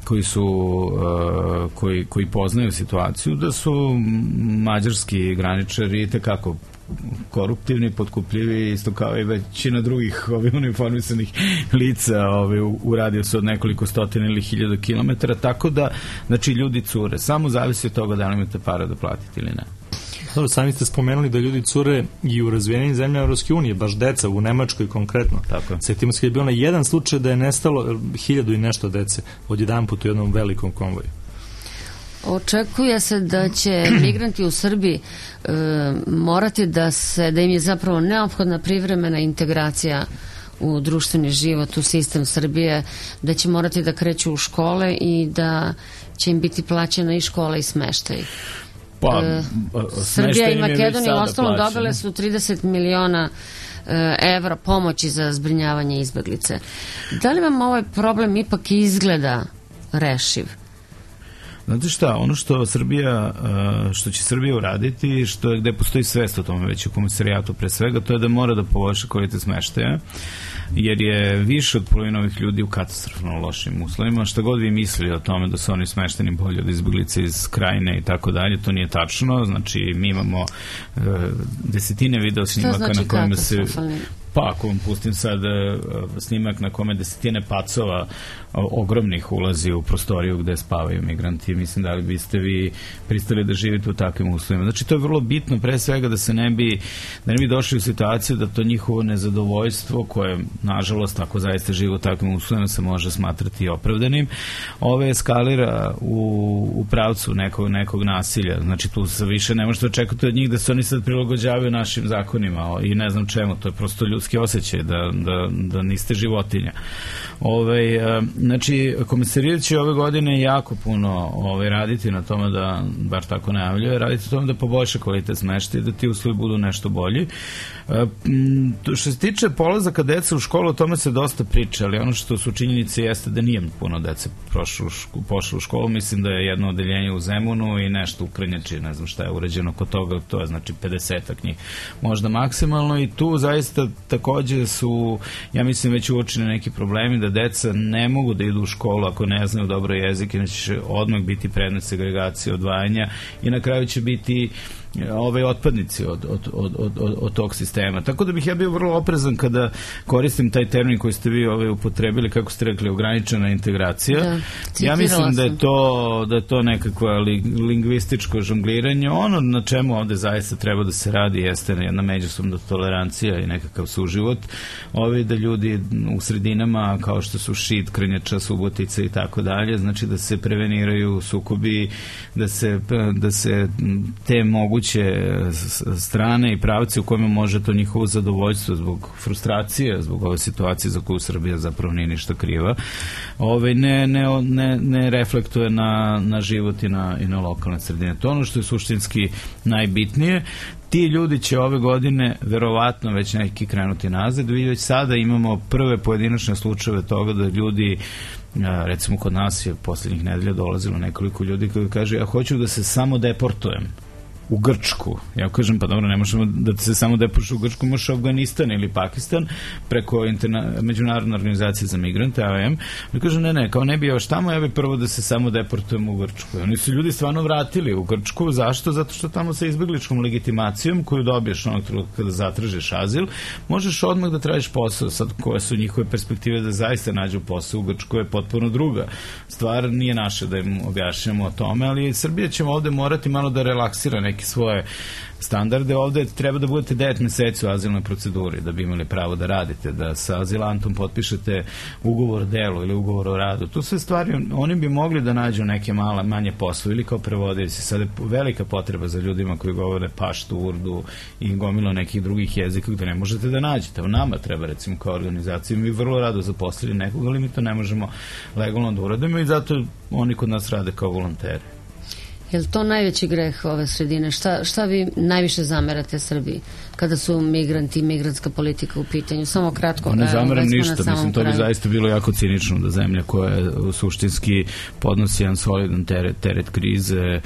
koji poznaju situaciju, da su mađarski graničari tekako koruptivni, potkupljivi, isto kao i većina drugih uniformisanih lica u radijusu od nekoliko stotina ili 1000 kilometara, tako da, znači, ljudi cure. Samo zavisi od toga da li imate para da platite ili ne. Dobro, sami ste spomenuli da ljudi cure i u razvijenim zemljama Evropske unije, baš deca, u Nemačkoj konkretno. Sjetimo se kad je bilo na jedan slučaj da je nestalo 1000 i nešto dece odjedanput u jednom velikom konvoju. Očekuje se da će migranti u Srbiji morati da im je zapravo neophodna privremena integracija u društveni život, u sistem Srbije, da će morati da kreću u škole i da će im biti plaćena i škola i smeštaj. Srbija i Makedonija ostalom dobile su 30 miliona evra pomoći za zbrinjavanje izbeglice. Da li vam ovaj problem ipak izgleda rešiv? Znate šta, ono što će Srbija uraditi, gde postoji svest o tome već u komisarijatu pre svega, to je da mora da poboljša kvalitet smeštaja, jer je više od polovine ovih ljudi u katastrofalno lošim uslovima. Šta god vi mislili o tome da su oni smešteni bolje od izbeglice iz Krajine i tako dalje, to nije tačno. Znači, mi imamo desetine video snimaka na kojima se... Pa ako vam pustim sad snimak na kome desetine pacova ogromnih ulazi u prostoriju gde spavaju migranti, mislim da li biste vi pristali da živite u takvim uslovima. Znači to je vrlo bitno pre svega da ne bi došli u situaciju da to njihovo nezadovoljstvo koje nažalost ako zaista žive u takvim uslovima se može smatrati opravdanim, eskalira u pravcu nekog nasilja. Znači tu se više ne možete očekati od njih da se oni sad prilagođavaju našim zakonima i ne znam čemu, to je prosto ljudski osjećaj da niste životinja. Znači, Komesarijat će ove godine jako puno raditi na tome da, bar tako najavljuje, raditi na tome da poboljša kvalitet smeštaja i da ti uslovi budu nešto bolji. Što se tiče polazaka dece u školu, o tome se dosta priča, ali ono što su činjenice jeste da nije puno dece pošlo u školu. Mislim da je jedno odeljenje u Zemunu i nešto u Krnjači, ne znam šta je urađeno kod toga, to je znači 50-ak njih možda maksimalno, i tu zaista takođe su, ja mislim, već uočeni neki problemi da deca ne mogu da idu u školu ako ne znaju dobro jezik, inače će odmah biti predmet segregacije, odvajanja i na kraju će biti otpadnici od tog sistema. Tako da bih ja bio vrlo oprezan kada koristim taj termin koji ste vi upotrebili, kako ste rekli, ograničena integracija. Ja mislim da je to nekakva lingvističko žongliranje. Ono na čemu ovde zaista treba da se radi jeste jedna međusobna tolerancija i nekakav suživot. Da ljudi u sredinama kao što su Šid, Krnjača, Subotica i tako dalje, znači da se preveniraju sukobi, da se te moguće strane i pravci u kojima može to njihovo zadovoljstvo zbog frustracije, zbog ove situacije za koju Srbija zapravo nije ništa kriva, ne reflektuje na život i na lokalne sredine. To ono što je suštinski najbitnije. Ti ljudi će ove godine verovatno već neki krenuti nazad. Vi već sada imamo prve pojedinačne slučajeve toga da ljudi, recimo kod nas je poslednjih nedelja dolazilo nekoliko ljudi koji kaže ja hoću da se samo deportujem u Grčku. Ja kažem, pa dobro, ne možemo da se samo deportuješ u Grčku, možeš u Afganistan ili Pakistan preko Međunarodne organizacije za migrante, AOM. Ja kažem, ne, kao ne bi još tamo, ja bi prvo da se samo deportujem u Grčku. Oni su ljudi stvarno vratili u Grčku. Zašto? Zato što tamo sa izbegličkom legitimacijom koju dobiješ onog trenutka kada zatražiš azil, možeš odmah da tražiš posao. Sad, koje su njihove perspektive da zaista nađu posao u Grčku je potpuno druga stvar. Nije naše da im objašnjamo o tome, ali Srbija će ovde morati malo da relaksira neke svoje standarde. Ovde treba da budete 9 meseci u azilnoj proceduri da bi imali pravo da radite, da sa azilantom potpišete ugovor o delu ili ugovor o radu. Tu sve stvari, oni bi mogli da nađu neke manje posle ili kao prevodioci. Sada je velika potreba za ljudima koji govore paštu, urdu i gomilo nekih drugih jezika gde ne možete da nađete. Nama treba, recimo, kao organizaciji, mi vrlo rado zaposlili nekog, ali mi to ne možemo legalno da uradimo i zato oni kod nas rade kao volonteri. Je li to najveći greh ove sredine? Šta vi najviše zamerate Srbiji kada su migranti i migrantska politika u pitanju? Samo kratko. Ne zameram ništa, mislim, to bi zaista bilo jako cinično da zemlja koja suštinski podnosi jedan solidan teret krize,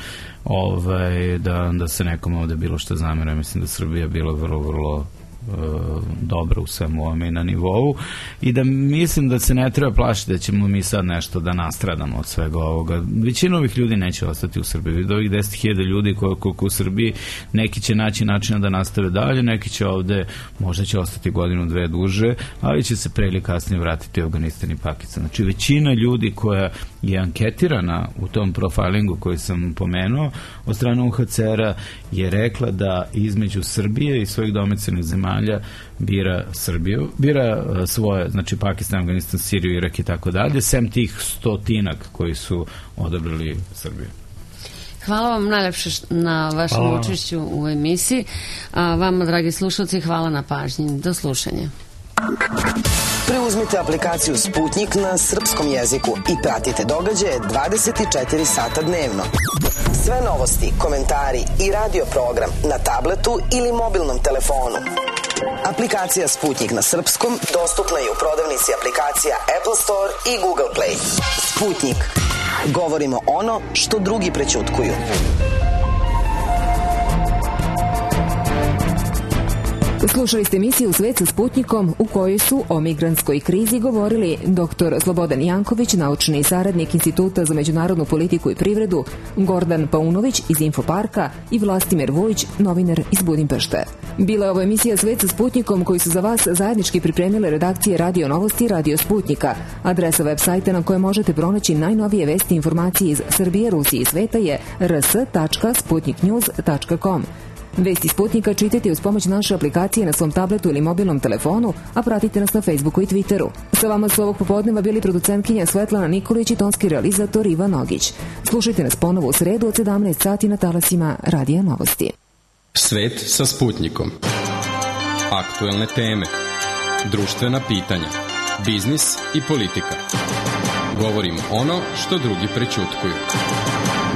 da se nekom ovde bilo što zamera. Mislim da Srbija bila vrlo, vrlo dobro u svemu ovome i na nivou i da mislim da se ne treba plašiti da ćemo mi sad nešto da nastradamo od svega ovoga. Većina ovih ljudi neće ostati u Srbiji. Od ovih 10.000 ljudi koliko u Srbiji, neki će naći načina da nastave dalje, neki će ovde, možda će ostati godinu, dve duže, ali će se pre ili kasnije vratiti u Afganistan i Pakistan. Znači većina ljudi koja je anketirana u tom profilingu koji sam pomenuo od strane UNHCR-a je rekla da između Srbije i svojih domicilnih zemalja bira Srbiju, bira svoje, znači Pakistan, Afganistan, Siriju, Irak i tako dalje, sem tih 100 koji su odabrali Srbiju. Hvala vam najlepše na vašem učešću u emisiji. A vama, dragi slušalci, hvala na pažnji. Do slušanja. Preuzmite aplikaciju Sputnik na srpskom jeziku i pratite događaje 24 sata dnevno. Sve novosti, komentari i radio program na tabletu ili mobilnom telefonu. Aplikacija Sputnik na srpskom dostupna je u prodavnici aplikacija Apple Store i Google Play. Sputnik. Govorimo ono što drugi prećutkuju. Slušali ste emisiju Svet sa Sputnikom u kojoj su o migrantskoj krizi govorili dr. Slobodan Janković, naučni saradnik Instituta za međunarodnu politiku i privredu, Gordan Paunović iz Infoparka i Vlastimir Vujić, novinar iz Budimpešte. Bila je ovo emisija Svet sa Sputnikom koju su za vas zajednički pripremile redakcije Radio Novosti i Radio Sputnika. Adresa web sajta na kojoj možete pronaći najnovije vesti i informacije iz Srbije, Rusije i sveta je rs.sputniknews.com. Vesti Sputnika čitajte uz pomoć naše aplikacije na svom tabletu ili mobilnom telefonu, a pratite nas na Facebooku i Twitteru. Sa vama su ovog popodneva bili producentkinja Svetlana Nikolić i tonski realizator Ivan Nogić. Slušajte nas ponovo u sredu od 17 sati na talasima Radija Novosti. Svet sa Sputnikom. Aktuelne teme, društvena pitanja, biznis i politika. Govorimo ono što drugi prećutkuju.